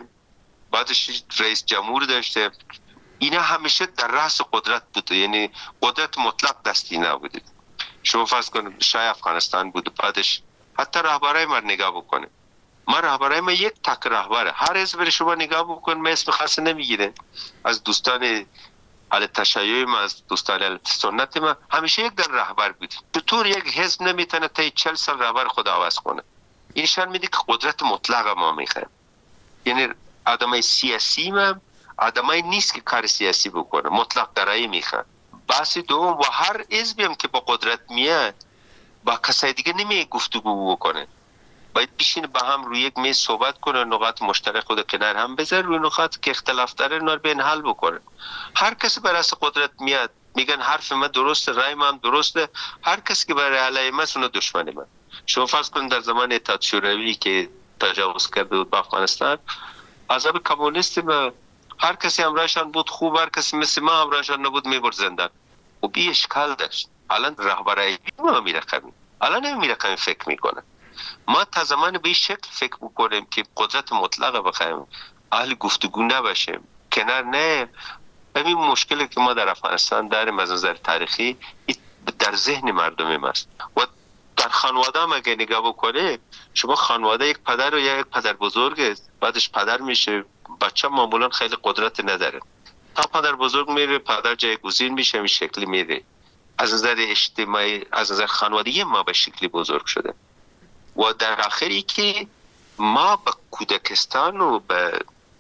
بعدش رئیس جمهور داشته. اینا همیشه در رأس قدرت بوده، یعنی قدرت مطلق دستی نبوده. شما فرض کنید شاه افغانستان بود، بعدش حتی رهبرای ما نگاه بکنه، ما رهبرای ما یک تک رهبره، هر حزب شما نگاه بکن ما اسم خاص نمیگیره، از دوستان اهل تشیع ما، از دوستان اهل سنت ما، همیشه یک در رهبر بود. چطور یک حزب نمیتونه تا چهل سال رهبر خود عوض کنه؟ این نشان میده که قدرت مطلق ما میخواد. یعنی آدمای سیاسی ما آدمای نیست که کار سیاسی بکنه، مطلق درایی میخواد. بحث دوم، و هر حزبی هم که با قدرت میاد با کسای دیگه نمی گفتگو بکنه، باید بشینه با هم روی یک میز صحبت کنه، نقاط مشترک خود کنار هم بذاره، روی نقاط که اختلاف داره اونا رو بین حل بکنه. هر کسی بر اساس قدرت میاد میگن حرف من درسته، رای من درسته، هر کسی که برای علیه من اون دشمن من. شما فرض کنید در زمان اتحاد شوروی که تجاوز کرده بود به افغانستان، عذاب کمونیست ما هر کسی همراهشان بود خوب، هر کسی مثل ما همراهشان نبود میبرد زندان. و بی اشکال داشت. الان رهبرای ما میرقمی الان هم میرقمی فکر میکنه. ما تا زمان به این شکل فکر بکنیم که قدرت مطلقه بخوایم، اهل گفتگو نباشیم، کنار نه، همین مشکلی که ما در افغانستان داریم از نظر تاریخی در ذهن مردم ماست. و در خانواده هم اگه نگاه بکنه، شما خانواده یک پدر و یک پدر بزرگ، بعدش پدر میشه، بچه معمولا خیلی قدرت نداره، تا پدر بزرگ میره پدر جایگزین میشه، این شکلی میره. از نظر اجتماعی، از نظر خانوادگی ما به شکلی بزرگ شده. و در آخری که ما به کودکستان و به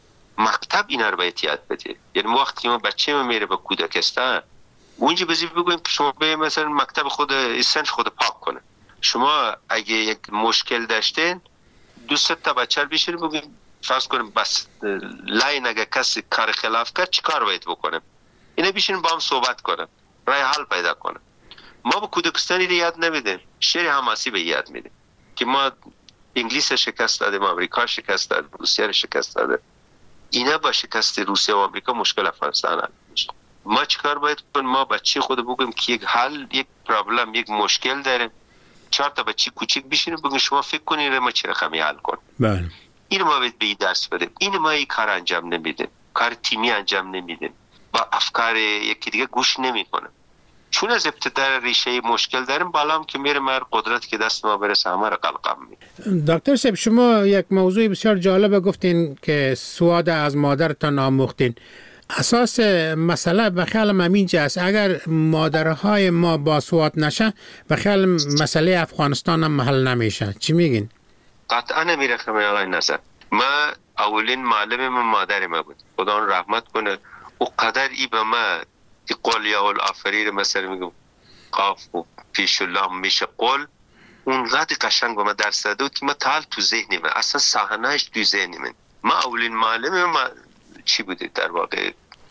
مکتب اینا رو باید یاد بدیم. یعنی وقتی ما بچه ما میره به کودکستان، اونجا بزید بگویم که شما به مثلا مکتب خود سنف خود پاک کنه. شما اگه یک مشکل داشتین دو سه تا بچه رو بیشتر بگویم فرض کنیم بس لاین اگه کسی کار خلاف کرد چی کار باید بکنیم، اینا بیشتر با هم صحبت کنن، رای حل پیدا کنن. ما به کودکستانی رو یاد نمیدیم، شعر حماسی به یاد میدیم که ما انگلیس شکست دادیم، آمریکا شکست داد، روسیه شکست داده. اینا با شکست روسیه و آمریکا مشکل افغانستان حل میشه. ما چیکار باید کنیم؟ ما بچه خود بگیم که یک حل، یک پرابلم، یک مشکل داریم، چهار تا بچه کوچیک بشینیم بگیم شما فکر کنید ما چه رقمی حل کنیم. بله. این ما باید به درس بدیم. این ما این کار انجام نمیدیم، کار تیمی انجام نمیدیم، با افکار یکی دیگه گوش نمیکنیم. چون از ابتدا ریشه مشکل داریم، بالا هم که میره مر قدرت که دست ما برسه همه رو قلقم میده. دکتر صاحب، شما یک موضوع بسیار جالب گفتین که سواد از مادرتان آموختین. اساس مسئله به خیالم همینجا است، اگر مادرهای ما با سواد نشه به خیال مسئله افغانستان هم محل نمیشه. چی میگین؟ قطعا نمیره خمه آقای نظر. ما اولین معلم ما مادر ما بود، خدا اون رحمت کنه. او قدر ای به ما که قول یا الافریر مثلا میگم قاف و پیش لام میشه قول، اونقدر قشنگ به ما درس داده که ما تعال تو ذهنی من، اصلا صحنهش تو ذهنی من. ما اولین معلم ما چی بوده؟ در واقع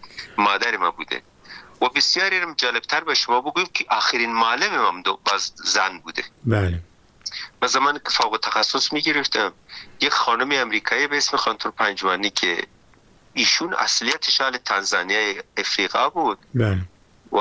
مادر ما بوده. و بسیاری رم جالبتر به شما بگویم که آخرین معلم ما دو باز زن بوده. بله. من زمانی که فوق تخصص میگرفتم، یک خانم امریکایی به اسم خانم پنجوانی که ایشون اصلیتش اهل تانزانیای افریقا بود. بله. و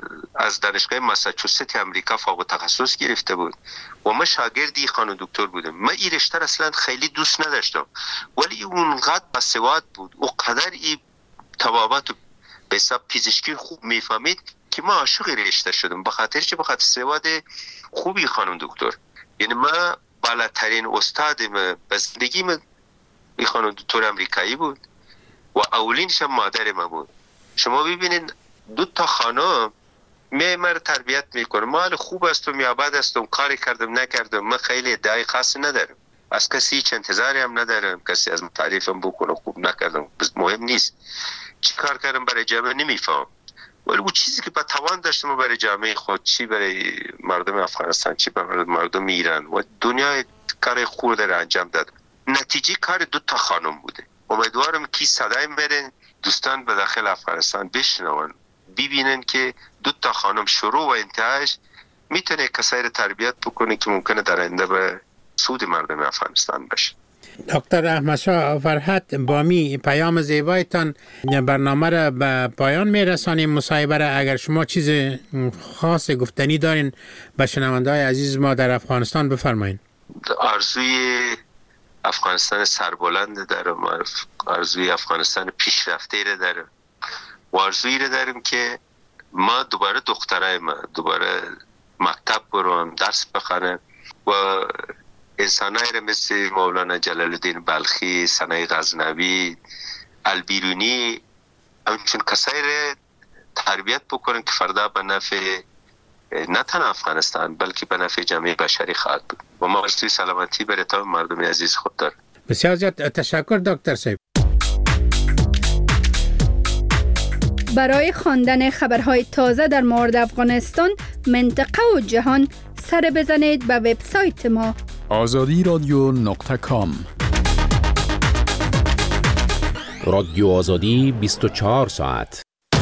از دانشگاه ماساچوست امریکا فوق تخصص گرفته بود و من شاگردی خانم دکتر بودم. من این رشته اصلا خیلی دوست نداشتم، ولی اونقدر باسواد بود، اونقدر این طبابت به حساب پزشکی خوب میفهمید که ما عاشق رشته شدم، به خاطر چه؟ به خاطر سواد خوبی خانم دکتر. یعنی من بالاترین استاد من به زندگی من این خانم دکتر امریکایی بود و اولینش هم مادر من بود. شما ببینید دو تا خانم می مرا تربیت میکنه، ما حال خوب هستم یا بد هستم، کاری کردم نکردم، من خیلی ادعای خاصی ندارم، از کسی هیچ انتظاری هم ندارم، کسی از من تعریفم بکنه خوب نکردم مهم نیست، چی کار کردم برای جامعه نمیفهم، ولی اون چیزی که با توان داشتم برای جامعه خود، چی برای مردم افغانستان، چی برای مردم ایران و دنیا کار خوب داره انجام داد. نتیجه کار دو تا خانم بوده. امیدوارم که صدای میرن دوستان به داخل افغانستان بشنون، ببینن که دو تا خانم شروع و انتهاش میتونه کسایی رو تربیت بکنه که ممکنه در آینده به سود مردم افغانستان باشه. دکتر احمد شاه فرحت، با می پیام زیبایتان برنامه را به پایان میرسانیم. مصاحبه را اگر شما چیز خاص گفتنی دارین به شنونده‌های عزیز ما در افغانستان بفرمایید. آرزوی افغانستان سربلند دارم، آرزوی افغانستان پیشرفته را دارم و آرزویی را دارم که ما دوباره دخترای ما دوباره مکتب برون، درس بخونن و انسانایی را مثل مولانا جلال الدین بلخی، سنای غزنوی، البیرونی، همچون کسایی را تربیت بکنن که فردا به نفع نه تنها افغانستان بلکه به نفع جامعه بشری خواهد بود و ما آرزوی سلامتی برای تمام مردم عزیز خود دارم. بسیار زیاد تشکر دکتر صاحب. برای خواندن خبرهای تازه در مورد افغانستان، منطقه و جهان، سر بزنید به وبسایت ما آزادی رادیو نقطه کام. رادیو آزادی بیست و چهار ساعت